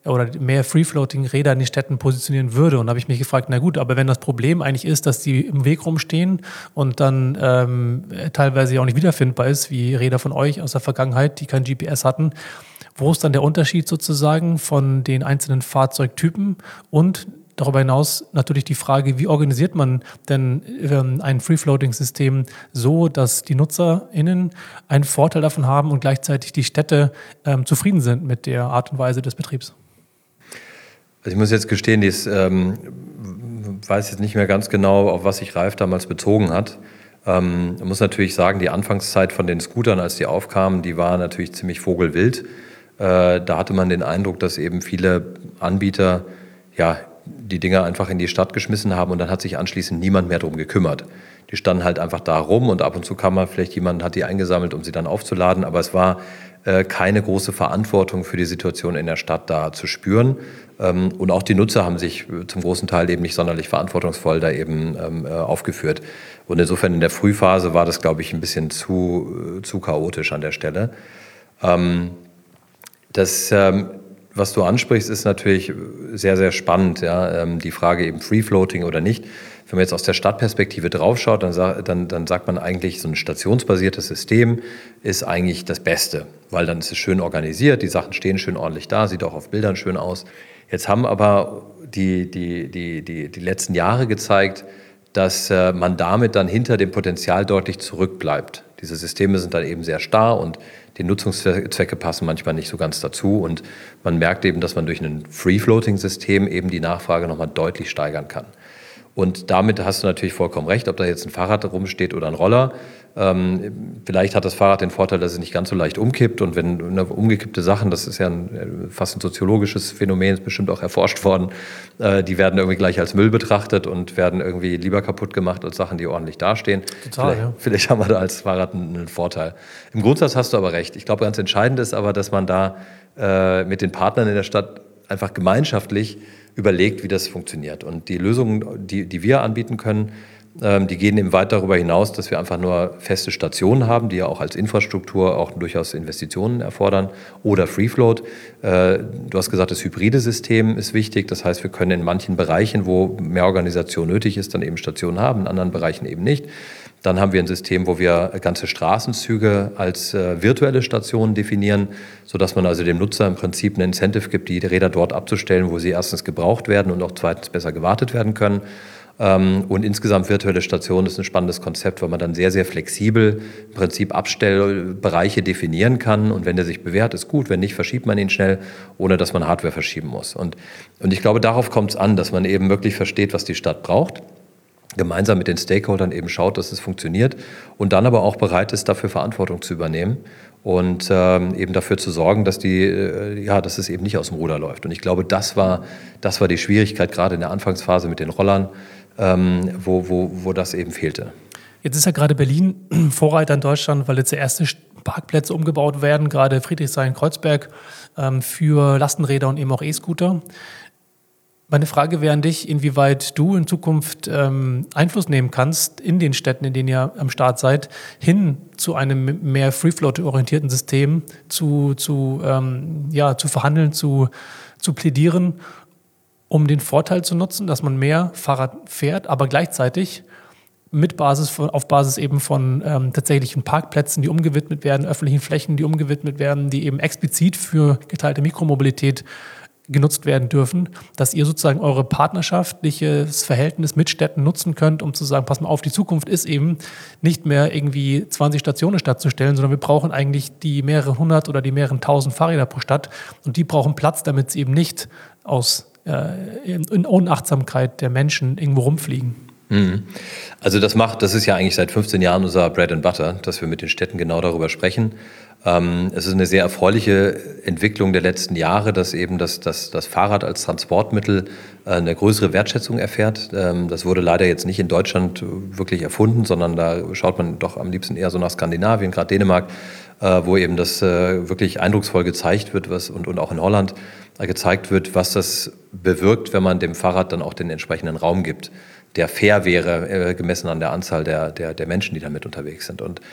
S1: oder mehr Free-Floating-Räder in den Städten positionieren würde. Und da habe ich mich gefragt, na gut, aber wenn das Problem eigentlich ist, dass die im Weg rumstehen und dann teilweise auch nicht wiederfindbar ist, wie Räder von euch aus der Vergangenheit, die kein GPS hatten, wo ist dann der Unterschied sozusagen von den einzelnen Fahrzeugtypen? Und darüber hinaus natürlich die Frage, wie organisiert man denn ein Free-Floating-System so, dass die NutzerInnen einen Vorteil davon haben und gleichzeitig die Städte zufrieden sind mit der Art und Weise des Betriebs?
S2: Also ich muss jetzt gestehen, ich weiß jetzt nicht mehr ganz genau, auf was sich Ralf damals bezogen hat. Man muss natürlich sagen, die Anfangszeit von den Scootern, als die aufkamen, die war natürlich ziemlich vogelwild. Da hatte man den Eindruck, dass eben viele Anbieter die Dinger einfach in die Stadt geschmissen haben und dann hat sich anschließend niemand mehr darum gekümmert. Die standen halt einfach da rum und ab und zu kam mal vielleicht jemand, hat die eingesammelt, um sie dann aufzuladen, aber es war keine große Verantwortung für die Situation in der Stadt da zu spüren. Und auch die Nutzer haben sich zum großen Teil eben nicht sonderlich verantwortungsvoll da eben aufgeführt. Und insofern in der Frühphase war das, glaube ich, ein bisschen zu chaotisch an der Stelle. Was du ansprichst, ist natürlich sehr, sehr spannend. Ja? Die Frage eben Free-Floating oder nicht. Wenn man jetzt aus der Stadtperspektive draufschaut, dann sagt man eigentlich, so ein stationsbasiertes System ist eigentlich das Beste, weil dann ist es schön organisiert, die Sachen stehen schön ordentlich da, sieht auch auf Bildern schön aus. Jetzt haben aber die letzten Jahre gezeigt, dass man damit dann hinter dem Potenzial deutlich zurückbleibt. Diese Systeme sind dann eben sehr starr und die Nutzungszwecke passen manchmal nicht so ganz dazu. Und man merkt eben, dass man durch ein Free-Floating-System eben die Nachfrage nochmal deutlich steigern kann. Und damit hast du natürlich vollkommen recht, ob da jetzt ein Fahrrad rumsteht oder ein Roller. Vielleicht hat das Fahrrad den Vorteil, dass es nicht ganz so leicht umkippt. Und wenn umgekippte Sachen, das ist ja fast ein soziologisches Phänomen, ist bestimmt auch erforscht worden, die werden irgendwie gleich als Müll betrachtet und werden irgendwie lieber kaputt gemacht als Sachen, die ordentlich dastehen.
S1: Total,
S2: vielleicht haben wir da als Fahrrad einen Vorteil. Im Grundsatz hast du aber recht. Ich glaube, ganz entscheidend ist aber, dass man da mit den Partnern in der Stadt einfach gemeinschaftlich überlegt, wie das funktioniert. Und die Lösungen, die wir anbieten können, die gehen eben weit darüber hinaus, dass wir einfach nur feste Stationen haben, die ja auch als Infrastruktur auch durchaus Investitionen erfordern, oder Free Float. Du hast gesagt, das hybride System ist wichtig. Das heißt, wir können in manchen Bereichen, wo mehr Organisation nötig ist, dann eben Stationen haben, in anderen Bereichen eben nicht. Dann haben wir ein System, wo wir ganze Straßenzüge als virtuelle Stationen definieren, sodass man also dem Nutzer im Prinzip ein Incentive gibt, die Räder dort abzustellen, wo sie erstens gebraucht werden und auch zweitens besser gewartet werden können. Und insgesamt virtuelle Stationen ist ein spannendes Konzept, weil man dann sehr, sehr flexibel im Prinzip Abstellbereiche definieren kann. Und wenn der sich bewährt, ist gut. Wenn nicht, verschiebt man ihn schnell, ohne dass man Hardware verschieben muss. Und ich glaube, darauf kommt es an, dass man eben wirklich versteht, was die Stadt braucht, gemeinsam mit den Stakeholdern eben schaut, dass es funktioniert und dann aber auch bereit ist, dafür Verantwortung zu übernehmen und eben dafür zu sorgen, dass dass es eben nicht aus dem Ruder läuft. Und ich glaube, das war die Schwierigkeit gerade in der Anfangsphase mit den Rollern, wo das eben fehlte.
S1: Jetzt ist ja gerade Berlin Vorreiter in Deutschland, weil jetzt die ersten Parkplätze umgebaut werden, gerade Friedrichshain-Kreuzberg für Lastenräder und eben auch E-Scooter. Meine Frage wäre an dich, inwieweit du in Zukunft Einfluss nehmen kannst in den Städten, in denen ihr am Start seid, hin zu einem mehr Free-Float-orientierten System zu verhandeln, zu plädieren, um den Vorteil zu nutzen, dass man mehr Fahrrad fährt, aber gleichzeitig auf Basis eben von tatsächlichen Parkplätzen, die umgewidmet werden, öffentlichen Flächen, die umgewidmet werden, die eben explizit für geteilte Mikromobilität genutzt werden dürfen, dass ihr sozusagen eure partnerschaftliches Verhältnis mit Städten nutzen könnt, um zu sagen, pass mal auf, die Zukunft ist eben nicht mehr irgendwie 20 Stationen stattzustellen, sondern wir brauchen eigentlich die mehrere hundert oder die mehreren tausend Fahrräder pro Stadt und die brauchen Platz, damit sie eben nicht in Unachtsamkeit der Menschen irgendwo rumfliegen.
S2: Also das ist ja eigentlich seit 15 Jahren unser Bread and Butter, dass wir mit den Städten genau darüber sprechen. Es ist eine sehr erfreuliche Entwicklung der letzten Jahre, dass eben das Fahrrad als Transportmittel eine größere Wertschätzung erfährt. Das wurde leider jetzt nicht in Deutschland wirklich erfunden, sondern da schaut man doch am liebsten eher so nach Skandinavien, gerade Dänemark, wo eben das wirklich eindrucksvoll gezeigt wird und auch in Holland gezeigt wird, was das bewirkt, wenn man dem Fahrrad dann auch den entsprechenden Raum gibt, der fair wäre, gemessen an der Anzahl der Menschen, die damit unterwegs sind. Und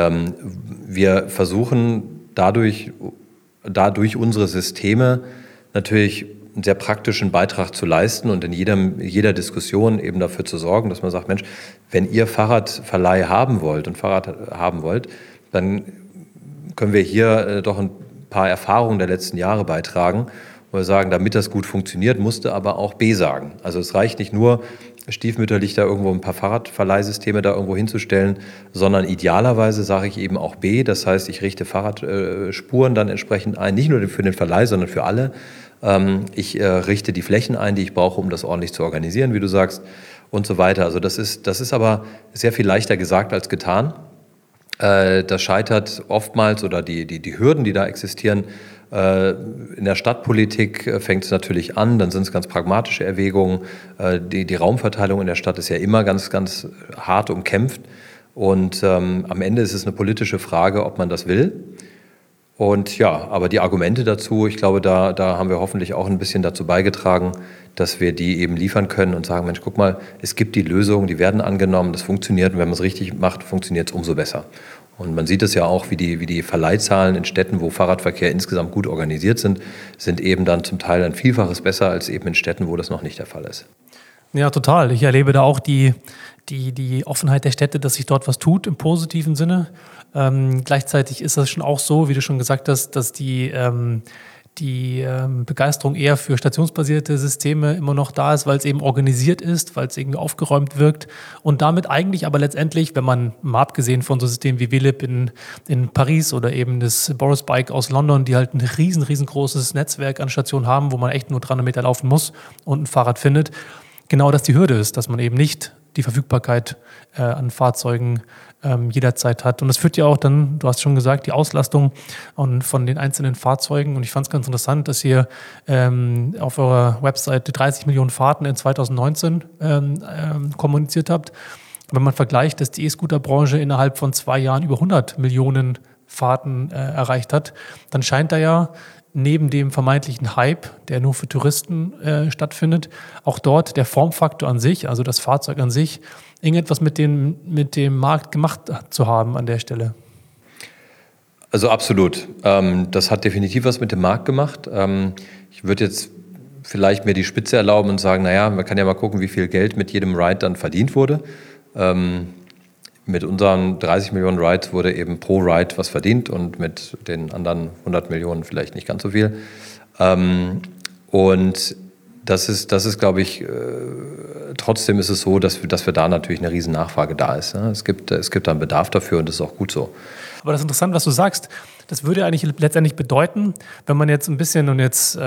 S2: wir versuchen dadurch unsere Systeme natürlich einen sehr praktischen Beitrag zu leisten und in jeder Diskussion eben dafür zu sorgen, dass man sagt, Mensch, wenn ihr Fahrradverleih haben wollt und Fahrrad haben wollt, dann können wir hier doch ein paar Erfahrungen der letzten Jahre beitragen, wo wir sagen, damit das gut funktioniert, musste aber auch B sagen. Also es reicht nicht nur, stiefmütterlich da irgendwo ein paar Fahrradverleihsysteme da irgendwo hinzustellen, sondern idealerweise sage ich eben auch B. Das heißt, ich richte Fahrradspuren dann entsprechend ein, nicht nur für den Verleih, sondern für alle. Ich richte die Flächen ein, die ich brauche, um das ordentlich zu organisieren, wie du sagst, und so weiter. Also das ist aber sehr viel leichter gesagt als getan. Das scheitert oftmals oder die Hürden, die da existieren. In der Stadtpolitik fängt es natürlich an, dann sind es ganz pragmatische Erwägungen. Die Raumverteilung in der Stadt ist ja immer ganz, ganz hart umkämpft. Und am Ende ist es eine politische Frage, ob man das will. Und ja, aber die Argumente dazu, ich glaube, da haben wir hoffentlich auch ein bisschen dazu beigetragen, dass wir die eben liefern können und sagen, Mensch, guck mal, es gibt die Lösungen, die werden angenommen, das funktioniert und wenn man es richtig macht, funktioniert es umso besser. Und man sieht es ja auch, wie die Verleihzahlen in Städten, wo Fahrradverkehr insgesamt gut organisiert sind eben dann zum Teil ein Vielfaches besser als eben in Städten, wo das noch nicht der Fall ist.
S1: Ja, total. Ich erlebe da auch die Offenheit der Städte, dass sich dort was tut im positiven Sinne. Gleichzeitig ist das schon auch so, wie du schon gesagt hast, dass die Begeisterung eher für stationsbasierte Systeme immer noch da ist, weil es eben organisiert ist, weil es irgendwie aufgeräumt wirkt und damit eigentlich aber letztendlich, wenn man mal abgesehen von so Systemen wie Velib in Paris oder eben das Boris Bike aus London, die halt ein riesengroßes Netzwerk an Stationen haben, wo man echt nur 300 Meter laufen muss und ein Fahrrad findet, genau das die Hürde ist, dass man eben nicht die Verfügbarkeit an Fahrzeugen jederzeit hat. Und das führt ja auch dann, du hast schon gesagt, die Auslastung von den einzelnen Fahrzeugen. Und ich fand es ganz interessant, dass ihr auf eurer Website 30 Millionen Fahrten in 2019 kommuniziert habt. Wenn man vergleicht, dass die E-Scooter-Branche innerhalb von 2 Jahren über 100 Millionen Fahrten erreicht hat, dann scheint da ja neben dem vermeintlichen Hype, der nur für Touristen stattfindet, auch dort der Formfaktor an sich, also das Fahrzeug an sich, irgendetwas mit dem Markt gemacht zu haben an der Stelle.
S2: Also absolut. Das hat definitiv was mit dem Markt gemacht. Ich würde jetzt vielleicht mir die Spitze erlauben und sagen, naja, man kann ja mal gucken, wie viel Geld mit jedem Ride dann verdient wurde. Mit unseren 30 Millionen Rides wurde eben pro Ride was verdient und mit den anderen 100 Millionen vielleicht nicht ganz so viel. Und das ist, glaube ich, trotzdem ist es so, dass wir da natürlich eine riesen Nachfrage da ist. Es gibt da einen Bedarf dafür und das ist auch gut so.
S1: Aber das ist interessant, was du sagst. Das würde eigentlich letztendlich bedeuten, wenn man jetzt ein bisschen und jetzt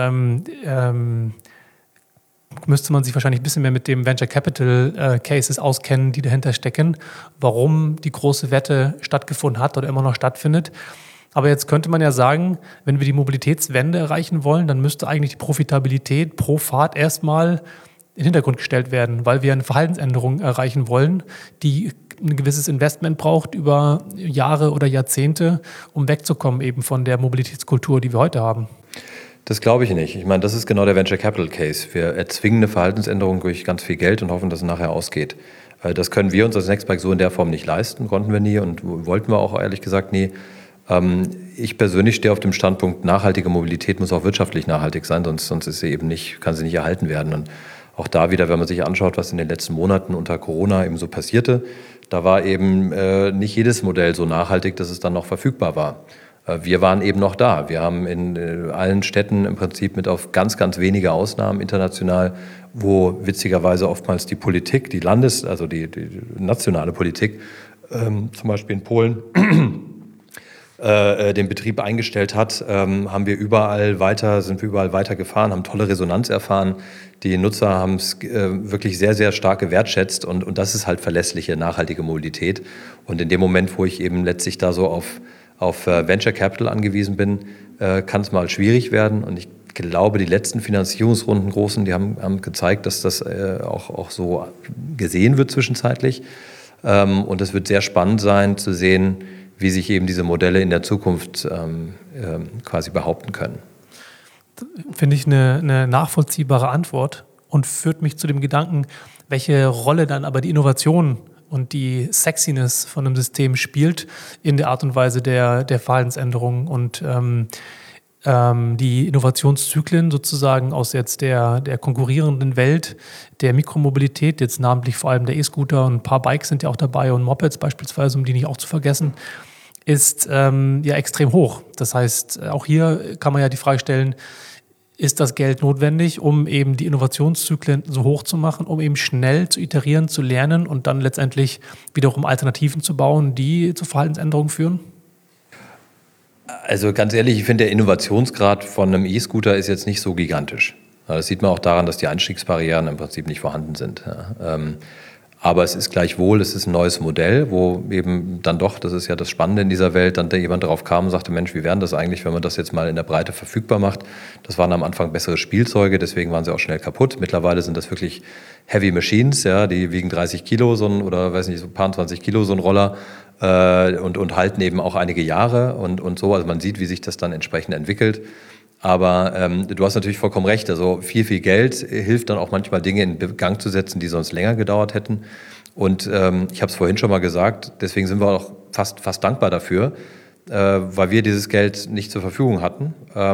S1: müsste man sich wahrscheinlich ein bisschen mehr mit dem Venture Capital Cases auskennen, die dahinter stecken, warum die große Wette stattgefunden hat oder immer noch stattfindet. Aber jetzt könnte man ja sagen, wenn wir die Mobilitätswende erreichen wollen, dann müsste eigentlich die Profitabilität pro Fahrt erstmal in den Hintergrund gestellt werden, weil wir eine Verhaltensänderung erreichen wollen, die ein gewisses Investment braucht über Jahre oder Jahrzehnte, um wegzukommen eben von der Mobilitätskultur, die wir heute haben.
S2: Das glaube ich nicht. Ich meine, das ist genau der Venture Capital Case. Wir erzwingen eine Verhaltensänderung durch ganz viel Geld und hoffen, dass es nachher ausgeht. Das können wir uns als Nextbike so in der Form nicht leisten, konnten wir nie und wollten wir auch ehrlich gesagt nie. Ich persönlich stehe auf dem Standpunkt, nachhaltige Mobilität muss auch wirtschaftlich nachhaltig sein, sonst ist sie eben nicht, kann sie nicht erhalten werden. Und auch da wieder, wenn man sich anschaut, was in den letzten Monaten unter Corona eben so passierte, da war eben nicht jedes Modell so nachhaltig, dass es dann noch verfügbar war. Wir waren eben noch da. Wir haben in allen Städten im Prinzip mit auf ganz, ganz wenige Ausnahmen international, wo witzigerweise oftmals die Politik, die nationale Politik, zum Beispiel in Polen, den Betrieb eingestellt hat, sind wir überall weiter gefahren, haben tolle Resonanz erfahren. Die Nutzer haben es wirklich sehr, sehr stark gewertschätzt und das ist halt verlässliche, nachhaltige Mobilität. Und in dem Moment, wo ich eben letztlich da so auf Venture Capital angewiesen bin, kann es mal schwierig werden. Und ich glaube, die letzten Finanzierungsrunden großen, die haben gezeigt, dass das auch so gesehen wird zwischenzeitlich. Und es wird sehr spannend sein zu sehen, wie sich eben diese Modelle in der Zukunft quasi behaupten können.
S1: Finde ich eine nachvollziehbare Antwort und führt mich zu dem Gedanken, welche Rolle dann aber die Innovation und die Sexiness von einem System spielt in der Art und Weise der Verhaltensänderung. Und die Innovationszyklen sozusagen aus jetzt der konkurrierenden Welt der Mikromobilität, jetzt namentlich vor allem der E-Scooter und ein paar Bikes sind ja auch dabei und Mopeds beispielsweise, um die nicht auch zu vergessen, ist ja extrem hoch. Das heißt, auch hier kann man ja die Frage stellen, ist das Geld notwendig, um eben die Innovationszyklen so hoch zu machen, um eben schnell zu iterieren, zu lernen und dann letztendlich wiederum Alternativen zu bauen, die zu Verhaltensänderungen führen?
S2: Also ganz ehrlich, ich finde, der Innovationsgrad von einem E-Scooter ist jetzt nicht so gigantisch. Das sieht man auch daran, dass die Einstiegsbarrieren im Prinzip nicht vorhanden sind. Aber es ist gleichwohl, es ist ein neues Modell, wo eben dann doch, das ist ja das Spannende in dieser Welt, dann jemand drauf kam und sagte, Mensch, wie wäre das eigentlich, wenn man das jetzt mal in der Breite verfügbar macht? Das waren am Anfang bessere Spielzeuge, deswegen waren sie auch schnell kaputt. Mittlerweile sind das wirklich Heavy Machines, ja, die wiegen 30 Kilo, so ein paar 20 Kilo, so ein Roller, und halten eben auch einige Jahre und so. Also man sieht, wie sich das dann entsprechend entwickelt. Aber du hast natürlich vollkommen recht, also viel Geld hilft dann auch manchmal Dinge in Gang zu setzen, die sonst länger gedauert hätten. Und ich habe es vorhin schon mal gesagt, deswegen sind wir auch fast dankbar dafür, weil wir dieses Geld nicht zur Verfügung hatten,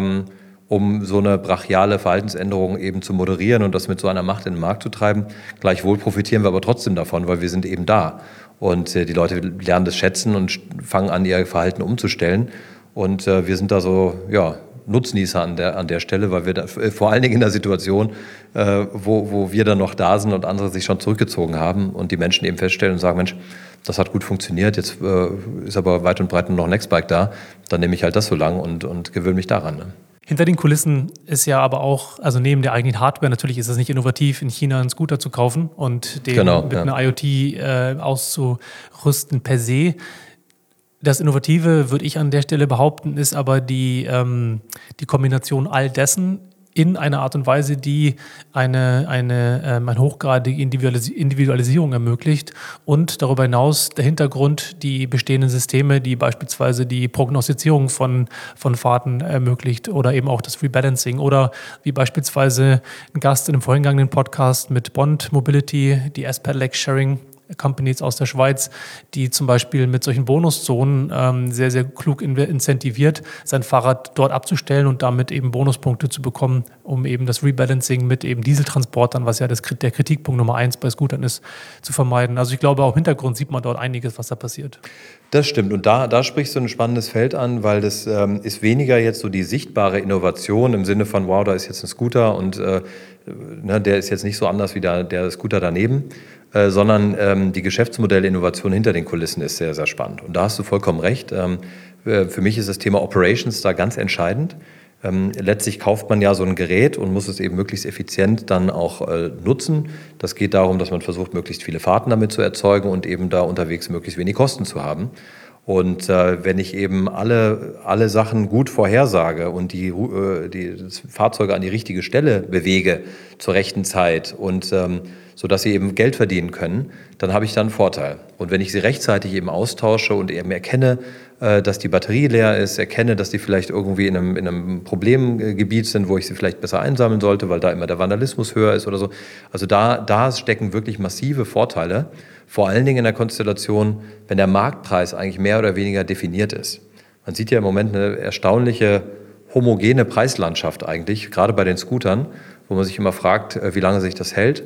S2: um so eine brachiale Verhaltensänderung eben zu moderieren und das mit so einer Macht in den Markt zu treiben. Gleichwohl profitieren wir aber trotzdem davon, weil wir sind eben da. Und die Leute lernen das schätzen und fangen an, ihr Verhalten umzustellen. Und wir sind da so, ja, Nutznießer an der Stelle, weil wir da, vor allen Dingen in der Situation, wo wir dann noch da sind und andere sich schon zurückgezogen haben und die Menschen eben feststellen und sagen, Mensch, das hat gut funktioniert, jetzt ist aber weit und breit nur noch Nextbike da, dann nehme ich halt das so lang und gewöhne mich daran. Ne?
S1: Hinter den Kulissen ist ja aber auch, also neben der eigenen Hardware, natürlich ist es nicht innovativ, in China einen Scooter zu kaufen und den mit einer IoT auszurüsten per se. Das Innovative, würde ich an der Stelle behaupten, ist aber die Kombination all dessen in einer Art und Weise, die eine hochgradige Individualisierung ermöglicht und darüber hinaus der Hintergrund die bestehenden Systeme, die beispielsweise die Prognostizierung von Fahrten ermöglicht oder eben auch das Rebalancing oder wie beispielsweise ein Gast in einem vorhingegangenen Podcast mit Bond Mobility, die S-Pedelec Sharing Companies aus der Schweiz, die zum Beispiel mit solchen Bonuszonen sehr, sehr klug incentiviert, sein Fahrrad dort abzustellen und damit eben Bonuspunkte zu bekommen, um eben das Rebalancing mit eben Dieseltransportern, was ja der Kritikpunkt Nummer 1 bei Scootern ist, zu vermeiden. Also ich glaube, auch im Hintergrund sieht man dort einiges, was da passiert.
S2: Das stimmt und da sprichst du ein spannendes Feld an, weil das ist weniger jetzt so die sichtbare Innovation im Sinne von, wow, da ist jetzt ein Scooter und der ist jetzt nicht so anders wie der Scooter daneben, sondern die Geschäftsmodellinnovation hinter den Kulissen ist sehr, sehr spannend. Und da hast du vollkommen recht. Für mich ist das Thema Operations da ganz entscheidend. Letztlich kauft man ja so ein Gerät und muss es eben möglichst effizient dann auch nutzen. Das geht darum, dass man versucht, möglichst viele Fahrten damit zu erzeugen und eben da unterwegs möglichst wenig Kosten zu haben. Und wenn ich eben alle Sachen gut vorhersage und die Fahrzeuge an die richtige Stelle bewege zur rechten Zeit und sodass sie eben Geld verdienen können, dann habe ich da einen Vorteil. Und wenn ich sie rechtzeitig eben austausche und eben erkenne, dass die Batterie leer ist, erkenne, dass die vielleicht irgendwie in einem Problemgebiet sind, wo ich sie vielleicht besser einsammeln sollte, weil da immer der Vandalismus höher ist oder so. Also da stecken wirklich massive Vorteile, vor allen Dingen in der Konstellation, wenn der Marktpreis eigentlich mehr oder weniger definiert ist. Man sieht ja im Moment eine erstaunliche homogene Preislandschaft eigentlich, gerade bei den Scootern, wo man sich immer fragt, wie lange sich das hält.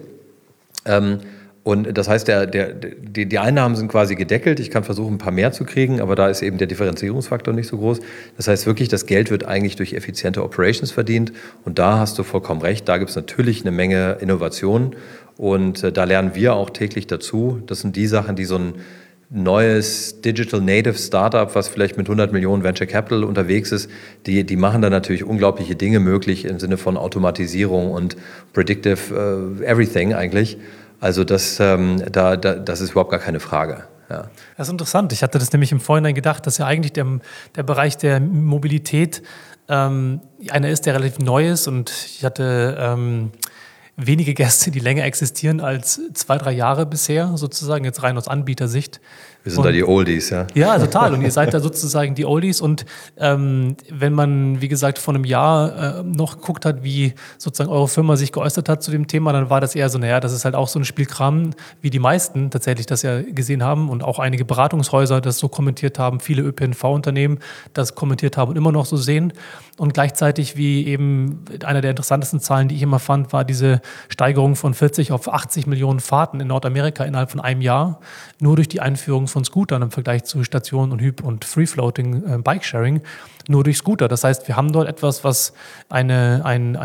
S2: Und das heißt, die Einnahmen sind quasi gedeckelt. Ich kann versuchen, ein paar mehr zu kriegen, aber da ist eben der Differenzierungsfaktor nicht so groß. Das heißt wirklich, das Geld wird eigentlich durch effiziente Operations verdient. Und da hast du vollkommen recht. Da gibt es natürlich eine Menge Innovationen. Und da lernen wir auch täglich dazu. Das sind die Sachen, die so ein neues Digital Native Startup, was vielleicht mit 100 Millionen Venture Capital unterwegs ist, die machen da natürlich unglaubliche Dinge möglich im Sinne von Automatisierung und Predictive Everything eigentlich. Also das ist überhaupt gar keine Frage. Ja.
S1: Das ist interessant. Ich hatte das nämlich im Vorhinein gedacht, dass ja eigentlich der Bereich der Mobilität einer ist, der relativ neu ist. Und ich hatte wenige Gäste, die länger existieren als 2-3 Jahre bisher, sozusagen, jetzt rein aus Anbietersicht.
S2: Wir sind da die Oldies, ja?
S1: Ja, total. Und ihr seid da sozusagen die Oldies. Und wenn man, wie gesagt, vor einem Jahr noch geguckt hat, wie sozusagen eure Firma sich geäußert hat zu dem Thema, dann war das eher so, naja, das ist halt auch so ein Spielkram, wie die meisten tatsächlich das ja gesehen haben und auch einige Beratungshäuser das so kommentiert haben, viele ÖPNV-Unternehmen das kommentiert haben und immer noch so sehen. Und gleichzeitig, wie eben einer der interessantesten Zahlen, die ich immer fand, war diese Steigerung von 40 auf 80 Millionen Fahrten in Nordamerika innerhalb von einem Jahr, nur durch die Einführung von Scootern im Vergleich zu Stationen und und Free-Floating Bike-Sharing, nur durch Scooter. Das heißt, wir haben dort etwas, was eine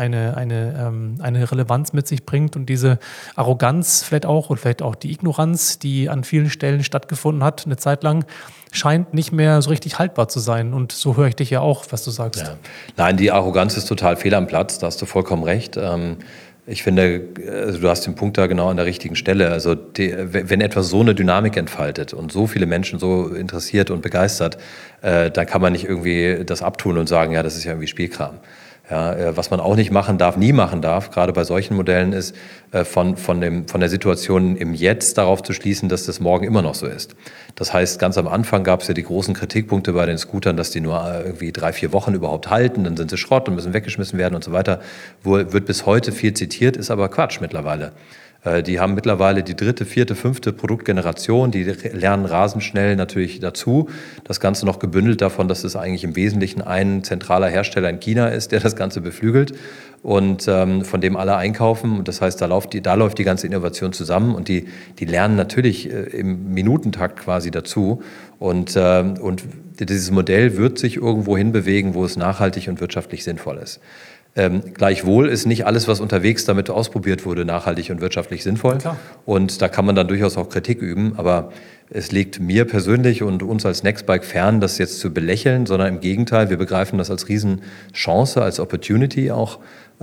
S1: Relevanz mit sich bringt und diese Arroganz vielleicht auch und vielleicht auch die Ignoranz, die an vielen Stellen stattgefunden hat, eine Zeit lang, scheint nicht mehr so richtig haltbar zu sein. Und so höre ich dich ja auch, was du sagst.
S2: Ja. Nein, die Arroganz ist total fehl am Platz, da hast du vollkommen recht. Ich finde, also du hast den Punkt da genau an der richtigen Stelle. Also wenn etwas so eine Dynamik entfaltet und so viele Menschen so interessiert und begeistert, dann kann man nicht irgendwie das abtun und sagen, ja, das ist ja irgendwie Spielkram. Ja, was man auch nicht machen darf, nie machen darf, gerade bei solchen Modellen, ist von der Situation im Jetzt darauf zu schließen, dass das morgen immer noch so ist. Das heißt, ganz am Anfang gab es ja die großen Kritikpunkte bei den Scootern, dass die nur irgendwie 3-4 Wochen überhaupt halten, dann sind sie Schrott und müssen weggeschmissen werden und so weiter. Wird bis heute viel zitiert, ist aber Quatsch mittlerweile. Die haben mittlerweile die 3., 4., 5. Produktgeneration, die lernen rasend schnell natürlich dazu. Das Ganze noch gebündelt davon, dass es eigentlich im Wesentlichen ein zentraler Hersteller in China ist, der das Ganze beflügelt und von dem alle einkaufen. Das heißt, da läuft die ganze Innovation zusammen und die lernen natürlich im Minutentakt quasi dazu. Und dieses Modell wird sich irgendwo hinbewegen, wo es nachhaltig und wirtschaftlich sinnvoll ist. Gleichwohl ist nicht alles, was unterwegs damit ausprobiert wurde, nachhaltig und wirtschaftlich sinnvoll. Klar. Und da kann man dann durchaus auch Kritik üben. Aber es liegt mir persönlich und uns als Nextbike fern, das jetzt zu belächeln, sondern im Gegenteil, wir begreifen das als Riesenchance, als Opportunity auch.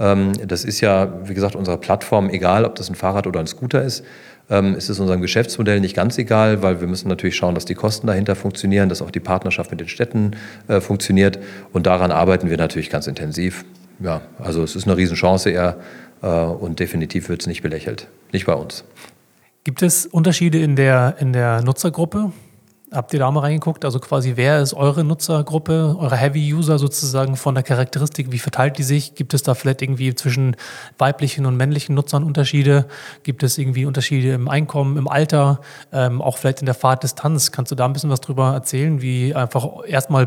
S2: Das ist ja, wie gesagt, unsere Plattform, egal ob das ein Fahrrad oder ein Scooter ist. Es ist unserem Geschäftsmodell nicht ganz egal, weil wir müssen natürlich schauen, dass die Kosten dahinter funktionieren, dass auch die Partnerschaft mit den Städten funktioniert. Und daran arbeiten wir natürlich ganz intensiv. Ja, also es ist eine Riesenchance eher und definitiv wird es nicht belächelt. Nicht bei uns.
S1: Gibt es Unterschiede in der Nutzergruppe? Habt ihr da mal reingeguckt? Also quasi, wer ist eure Nutzergruppe, eure Heavy-User sozusagen von der Charakteristik? Wie verteilt die sich? Gibt es da vielleicht irgendwie zwischen weiblichen und männlichen Nutzern Unterschiede? Gibt es irgendwie Unterschiede im Einkommen, im Alter, auch vielleicht in der Fahrtdistanz? Kannst du da ein bisschen was drüber erzählen? Wie einfach erstmal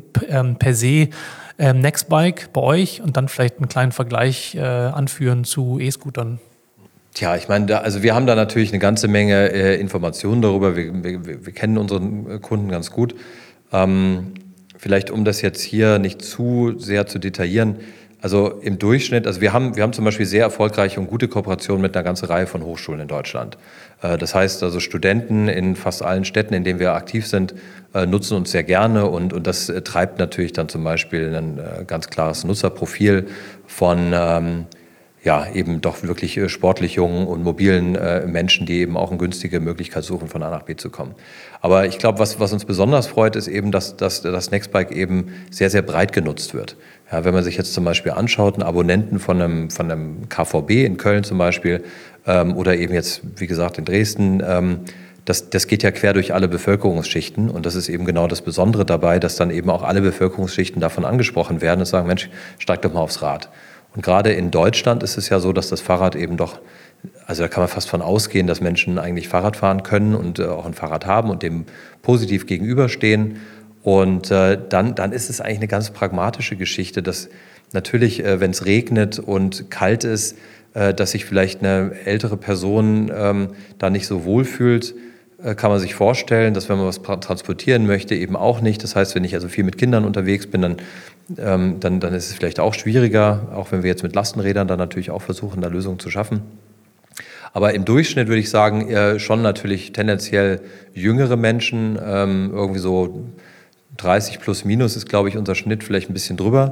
S1: per se Nextbike bei euch und dann vielleicht einen kleinen Vergleich anführen zu E-Scootern?
S2: Tja, ich meine, wir haben da natürlich eine ganze Menge Informationen darüber. Wir kennen unseren Kunden ganz gut. Vielleicht, um das jetzt hier nicht zu sehr zu detaillieren, also im Durchschnitt, also wir haben zum Beispiel sehr erfolgreiche und gute Kooperationen mit einer ganzen Reihe von Hochschulen in Deutschland. Das heißt also, Studenten in fast allen Städten, in denen wir aktiv sind, nutzen uns sehr gerne und das treibt natürlich dann zum Beispiel ein ganz klares Nutzerprofil von eben doch wirklich sportlich jungen und mobilen Menschen, die eben auch eine günstige Möglichkeit suchen, von A nach B zu kommen. Aber ich glaube, was uns besonders freut, ist eben, dass das Nextbike eben sehr, sehr breit genutzt wird. Ja, wenn man sich jetzt zum Beispiel anschaut, einen Abonnenten von einem KVB in Köln zum Beispiel oder eben jetzt, wie gesagt, in Dresden, das geht ja quer durch alle Bevölkerungsschichten und das ist eben genau das Besondere dabei, dass dann eben auch alle Bevölkerungsschichten davon angesprochen werden und sagen, Mensch, steig doch mal aufs Rad. Und gerade in Deutschland ist es ja so, dass das Fahrrad eben doch, also da kann man fast von ausgehen, dass Menschen eigentlich Fahrrad fahren können und auch ein Fahrrad haben und dem positiv gegenüberstehen. Und dann ist es eigentlich eine ganz pragmatische Geschichte, dass natürlich, wenn es regnet und kalt ist, dass sich vielleicht eine ältere Person da nicht so wohl fühlt, kann man sich vorstellen, dass wenn man was transportieren möchte, eben auch nicht. Das heißt, wenn ich also viel mit Kindern unterwegs bin, dann ist es vielleicht auch schwieriger, auch wenn wir jetzt mit Lastenrädern dann natürlich auch versuchen, da Lösungen zu schaffen. Aber im Durchschnitt würde ich sagen, schon natürlich tendenziell jüngere Menschen, irgendwie so 30 plus minus ist, glaube ich, unser Schnitt vielleicht ein bisschen drüber.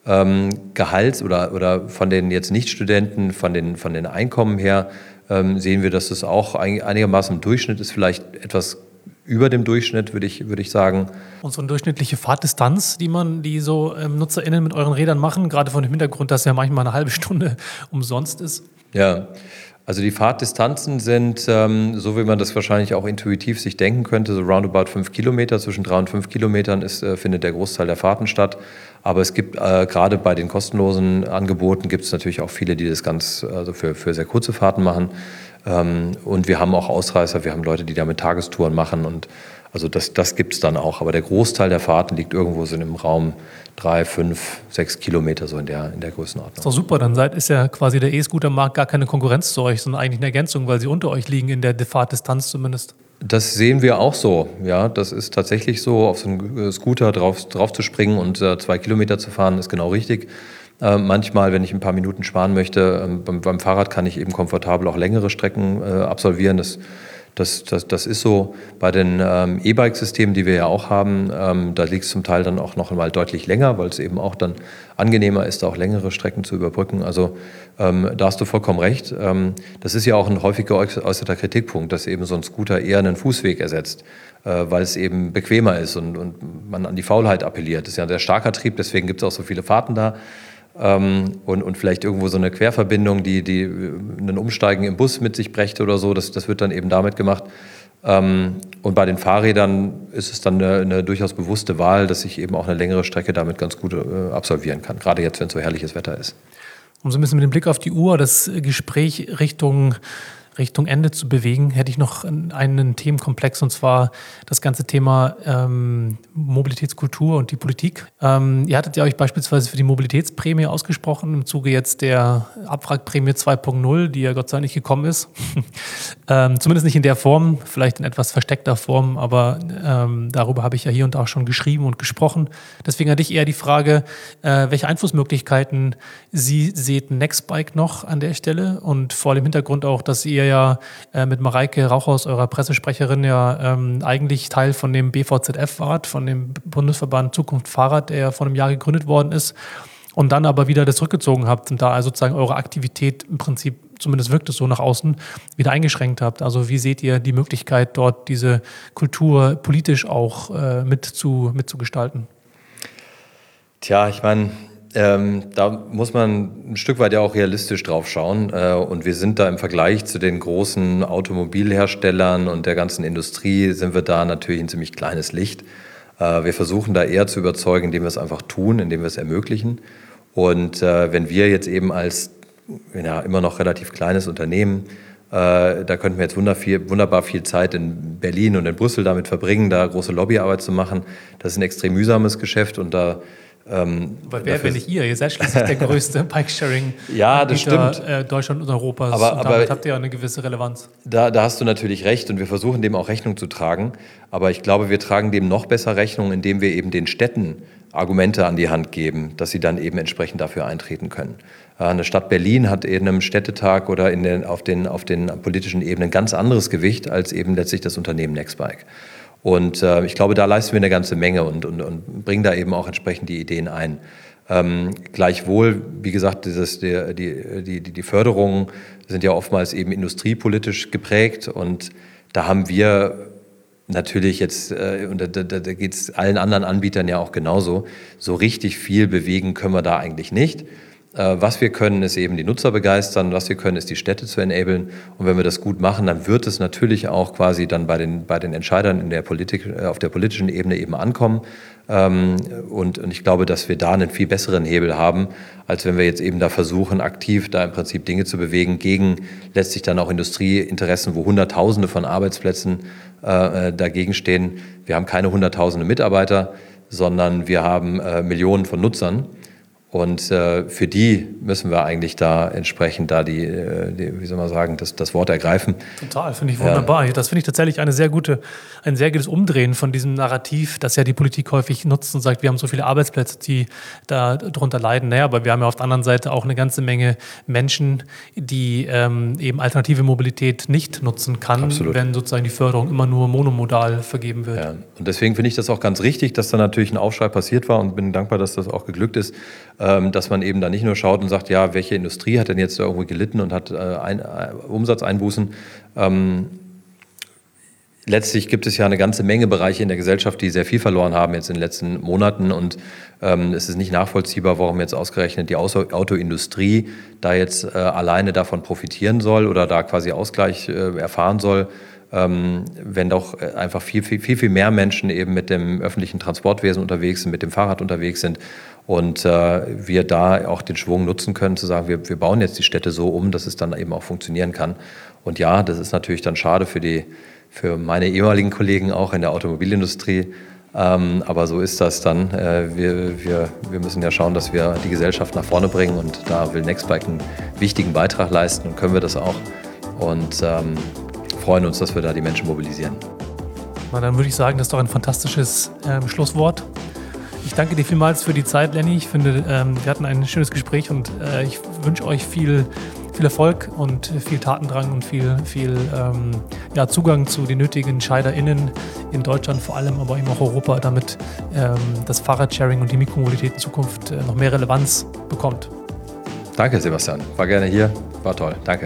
S2: Gehalt oder von den jetzt Nicht-Studenten, von den Einkommen her, sehen wir, dass es auch einigermaßen im Durchschnitt ist, vielleicht etwas über dem Durchschnitt, würde ich sagen.
S1: Und so eine durchschnittliche Fahrtdistanz, die so NutzerInnen mit euren Rädern machen, gerade von dem Hintergrund, dass ja manchmal eine halbe Stunde umsonst ist?
S2: Ja, also die Fahrtdistanzen sind, so wie man das wahrscheinlich auch intuitiv sich denken könnte, so roundabout 5 Kilometer, zwischen 3 und 5 Kilometern findet der Großteil der Fahrten statt. Aber es gibt gerade bei den kostenlosen Angeboten gibt es natürlich auch viele, die das also für sehr kurze Fahrten machen. Und wir haben auch Ausreißer, wir haben Leute, die damit Tagestouren machen und also das gibt es dann auch. Aber der Großteil der Fahrten liegt irgendwo so im Raum 3, 5, 6 Kilometer, so in der Größenordnung.
S1: Ist doch super, dann ist ja quasi der E-Scooter-Markt gar keine Konkurrenz zu euch, sondern eigentlich eine Ergänzung, weil sie unter euch liegen in der Fahrtdistanz zumindest.
S2: Das sehen wir auch so, ja. Das ist tatsächlich so, auf so einen Scooter drauf zu springen und 2 Kilometer zu fahren, ist genau richtig. Manchmal, wenn ich ein paar Minuten sparen möchte, beim Fahrrad kann ich eben komfortabel auch längere Strecken absolvieren. Das ist so. Bei den E-Bike-Systemen, die wir ja auch haben, da liegt es zum Teil dann auch noch mal deutlich länger, weil es eben auch dann angenehmer ist, da auch längere Strecken zu überbrücken. Also da hast du vollkommen recht. Das ist ja auch ein häufig geäußerter Kritikpunkt, dass eben so ein Scooter eher einen Fußweg ersetzt, weil es eben bequemer ist und man an die Faulheit appelliert. Das ist ja der Starkertrieb, deswegen gibt es auch so viele Fahrten da. Und vielleicht irgendwo so eine Querverbindung, die einen Umsteigen im Bus mit sich brächte oder so, das wird dann eben damit gemacht. Und bei den Fahrrädern ist es dann eine durchaus bewusste Wahl, dass ich eben auch eine längere Strecke damit ganz gut absolvieren kann, gerade jetzt, wenn es so herrliches Wetter ist.
S1: Um so ein bisschen mit dem Blick auf die Uhr das Gespräch Richtung Ende zu bewegen, hätte ich noch einen Themenkomplex, und zwar das ganze Thema Mobilitätskultur und die Politik. Ihr hattet ja euch beispielsweise für die Mobilitätsprämie ausgesprochen, im Zuge jetzt der Abwrackprämie 2.0, die ja Gott sei Dank nicht gekommen ist. Zumindest nicht in der Form, vielleicht in etwas versteckter Form, aber darüber habe ich ja hier und da auch schon geschrieben und gesprochen. Deswegen hatte ich eher die Frage, welche Einflussmöglichkeiten seht Nextbike noch an der Stelle, und vor dem Hintergrund auch, dass ihr ja mit Mareike Rauchhaus, eurer Pressesprecherin, ja eigentlich Teil von dem BVZF wart, von dem Bundesverband Zukunft Fahrrad, der ja vor einem Jahr gegründet worden ist, und dann aber wieder das zurückgezogen habt und da also sozusagen eure Aktivität im Prinzip, zumindest wirkt es so nach außen, wieder eingeschränkt habt. Also wie seht ihr die Möglichkeit, dort diese Kultur politisch auch mitzugestalten?
S2: Tja, ich meine, da muss man ein Stück weit ja auch realistisch drauf schauen. Und wir sind da im Vergleich zu den großen Automobilherstellern und der ganzen Industrie, sind wir da natürlich ein ziemlich kleines Licht. Wir versuchen da eher zu überzeugen, indem wir es einfach tun, indem wir es ermöglichen. Und wenn wir jetzt eben als immer noch relativ kleines Unternehmen, da könnten wir jetzt wunderbar viel Zeit in Berlin und in Brüssel damit verbringen, da große Lobbyarbeit zu machen. Das ist ein extrem mühsames Geschäft und da
S1: aber wer, wenn nicht ihr? Ihr seid schließlich der größte Bike-Sharing-Anbieter
S2: ja, das stimmt.
S1: Deutschland und Europas.
S2: Aber
S1: damit habt ihr ja eine gewisse Relevanz.
S2: Da hast du natürlich recht und wir versuchen dem auch Rechnung zu tragen. Aber ich glaube, wir tragen dem noch besser Rechnung, indem wir eben den Städten Argumente an die Hand geben, dass sie dann eben entsprechend dafür eintreten können. Eine Stadt Berlin hat in einem Städtetag oder auf den politischen Ebenen ganz anderes Gewicht als eben letztlich das Unternehmen Nextbike. Und ich glaube, da leisten wir eine ganze Menge und bringen da eben auch entsprechend die Ideen ein. Gleichwohl, wie gesagt, die Förderungen sind ja oftmals eben industriepolitisch geprägt und da haben wir natürlich jetzt, und da geht es allen anderen Anbietern ja auch genauso, so richtig viel bewegen können wir da eigentlich nicht. Was wir können, ist eben die Nutzer begeistern, was wir können, ist die Städte zu enablen. Und wenn wir das gut machen, dann wird es natürlich auch quasi dann bei den Entscheidern in der Politik, auf der politischen Ebene eben ankommen. Und ich glaube, dass wir da einen viel besseren Hebel haben, als wenn wir jetzt eben da versuchen, aktiv da im Prinzip Dinge zu bewegen gegen letztlich dann auch Industrieinteressen, wo Hunderttausende von Arbeitsplätzen dagegen stehen. Wir haben keine Hunderttausende Mitarbeiter, sondern wir haben Millionen von Nutzern. Und für die müssen wir eigentlich da entsprechend wie soll man sagen, das Wort ergreifen.
S1: Total, finde ich wunderbar. Ja. Das finde ich tatsächlich ein sehr gutes Umdrehen von diesem Narrativ, das ja die Politik häufig nutzt und sagt, wir haben so viele Arbeitsplätze, die da drunter leiden. Naja, aber wir haben ja auf der anderen Seite auch eine ganze Menge Menschen, die eben alternative Mobilität nicht nutzen kann, Absolut. Wenn sozusagen die Förderung immer nur monomodal vergeben wird.
S2: Ja. Und deswegen finde ich das auch ganz richtig, dass da natürlich ein Aufschrei passiert war und bin dankbar, dass das auch geglückt ist. Dass man eben da nicht nur schaut und sagt, ja, welche Industrie hat denn jetzt da irgendwo gelitten und hat Umsatzeinbußen. letztlich gibt es ja eine ganze Menge Bereiche in der Gesellschaft, die sehr viel verloren haben jetzt in den letzten Monaten. Und es ist nicht nachvollziehbar, warum jetzt ausgerechnet die Autoindustrie da jetzt alleine davon profitieren soll oder da quasi Ausgleich erfahren soll, wenn doch einfach viel mehr Menschen eben mit dem öffentlichen Transportwesen unterwegs sind, mit dem Fahrrad unterwegs sind. Und wir da auch den Schwung nutzen können, zu sagen, wir bauen jetzt die Städte so um, dass es dann eben auch funktionieren kann. Und ja, das ist natürlich dann schade für meine ehemaligen Kollegen auch in der Automobilindustrie. Aber so ist das dann. Wir müssen ja schauen, dass wir die Gesellschaft nach vorne bringen. Und da will Nextbike einen wichtigen Beitrag leisten und können wir das auch. Und freuen uns, dass wir da die Menschen mobilisieren.
S1: Na, dann würde ich sagen, das ist doch ein fantastisches Schlusswort. Ich danke dir vielmals für die Zeit, Lenny. Ich finde, wir hatten ein schönes Gespräch und ich wünsche euch viel Erfolg und viel Tatendrang und viel Zugang zu den nötigen EntscheiderInnen in Deutschland vor allem, aber eben auch Europa, damit das Fahrradsharing und die Mikromobilität in Zukunft noch mehr Relevanz bekommt.
S2: Danke, Sebastian. War gerne hier. War toll. Danke.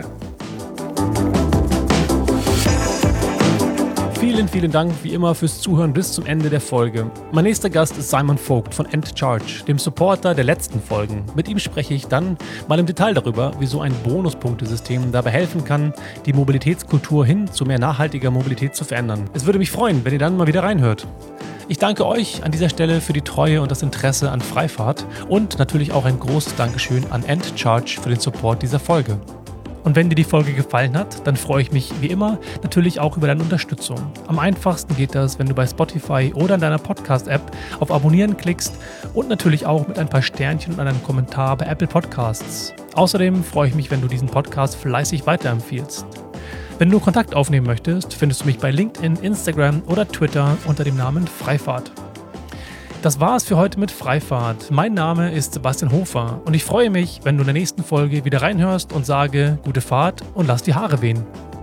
S1: Vielen Dank wie immer fürs Zuhören bis zum Ende der Folge. Mein nächster Gast ist Simon Vogt von Endcharge, dem Supporter der letzten Folgen. Mit ihm spreche ich dann mal im Detail darüber, wieso ein Bonuspunktesystem dabei helfen kann, die Mobilitätskultur hin zu mehr nachhaltiger Mobilität zu verändern. Es würde mich freuen, wenn ihr dann mal wieder reinhört. Ich danke euch an dieser Stelle für die Treue und das Interesse an Freifahrt und natürlich auch ein großes Dankeschön an Endcharge für den Support dieser Folge. Und wenn dir die Folge gefallen hat, dann freue ich mich wie immer natürlich auch über deine Unterstützung. Am einfachsten geht das, wenn du bei Spotify oder in deiner Podcast-App auf Abonnieren klickst und natürlich auch mit ein paar Sternchen und einem Kommentar bei Apple Podcasts. Außerdem freue ich mich, wenn du diesen Podcast fleißig weiterempfiehlst. Wenn du Kontakt aufnehmen möchtest, findest du mich bei LinkedIn, Instagram oder Twitter unter dem Namen Freifahrt. Das war's für heute mit Freifahrt. Mein Name ist Sebastian Hofer und ich freue mich, wenn du in der nächsten Folge wieder reinhörst und sage, gute Fahrt und lass die Haare wehen.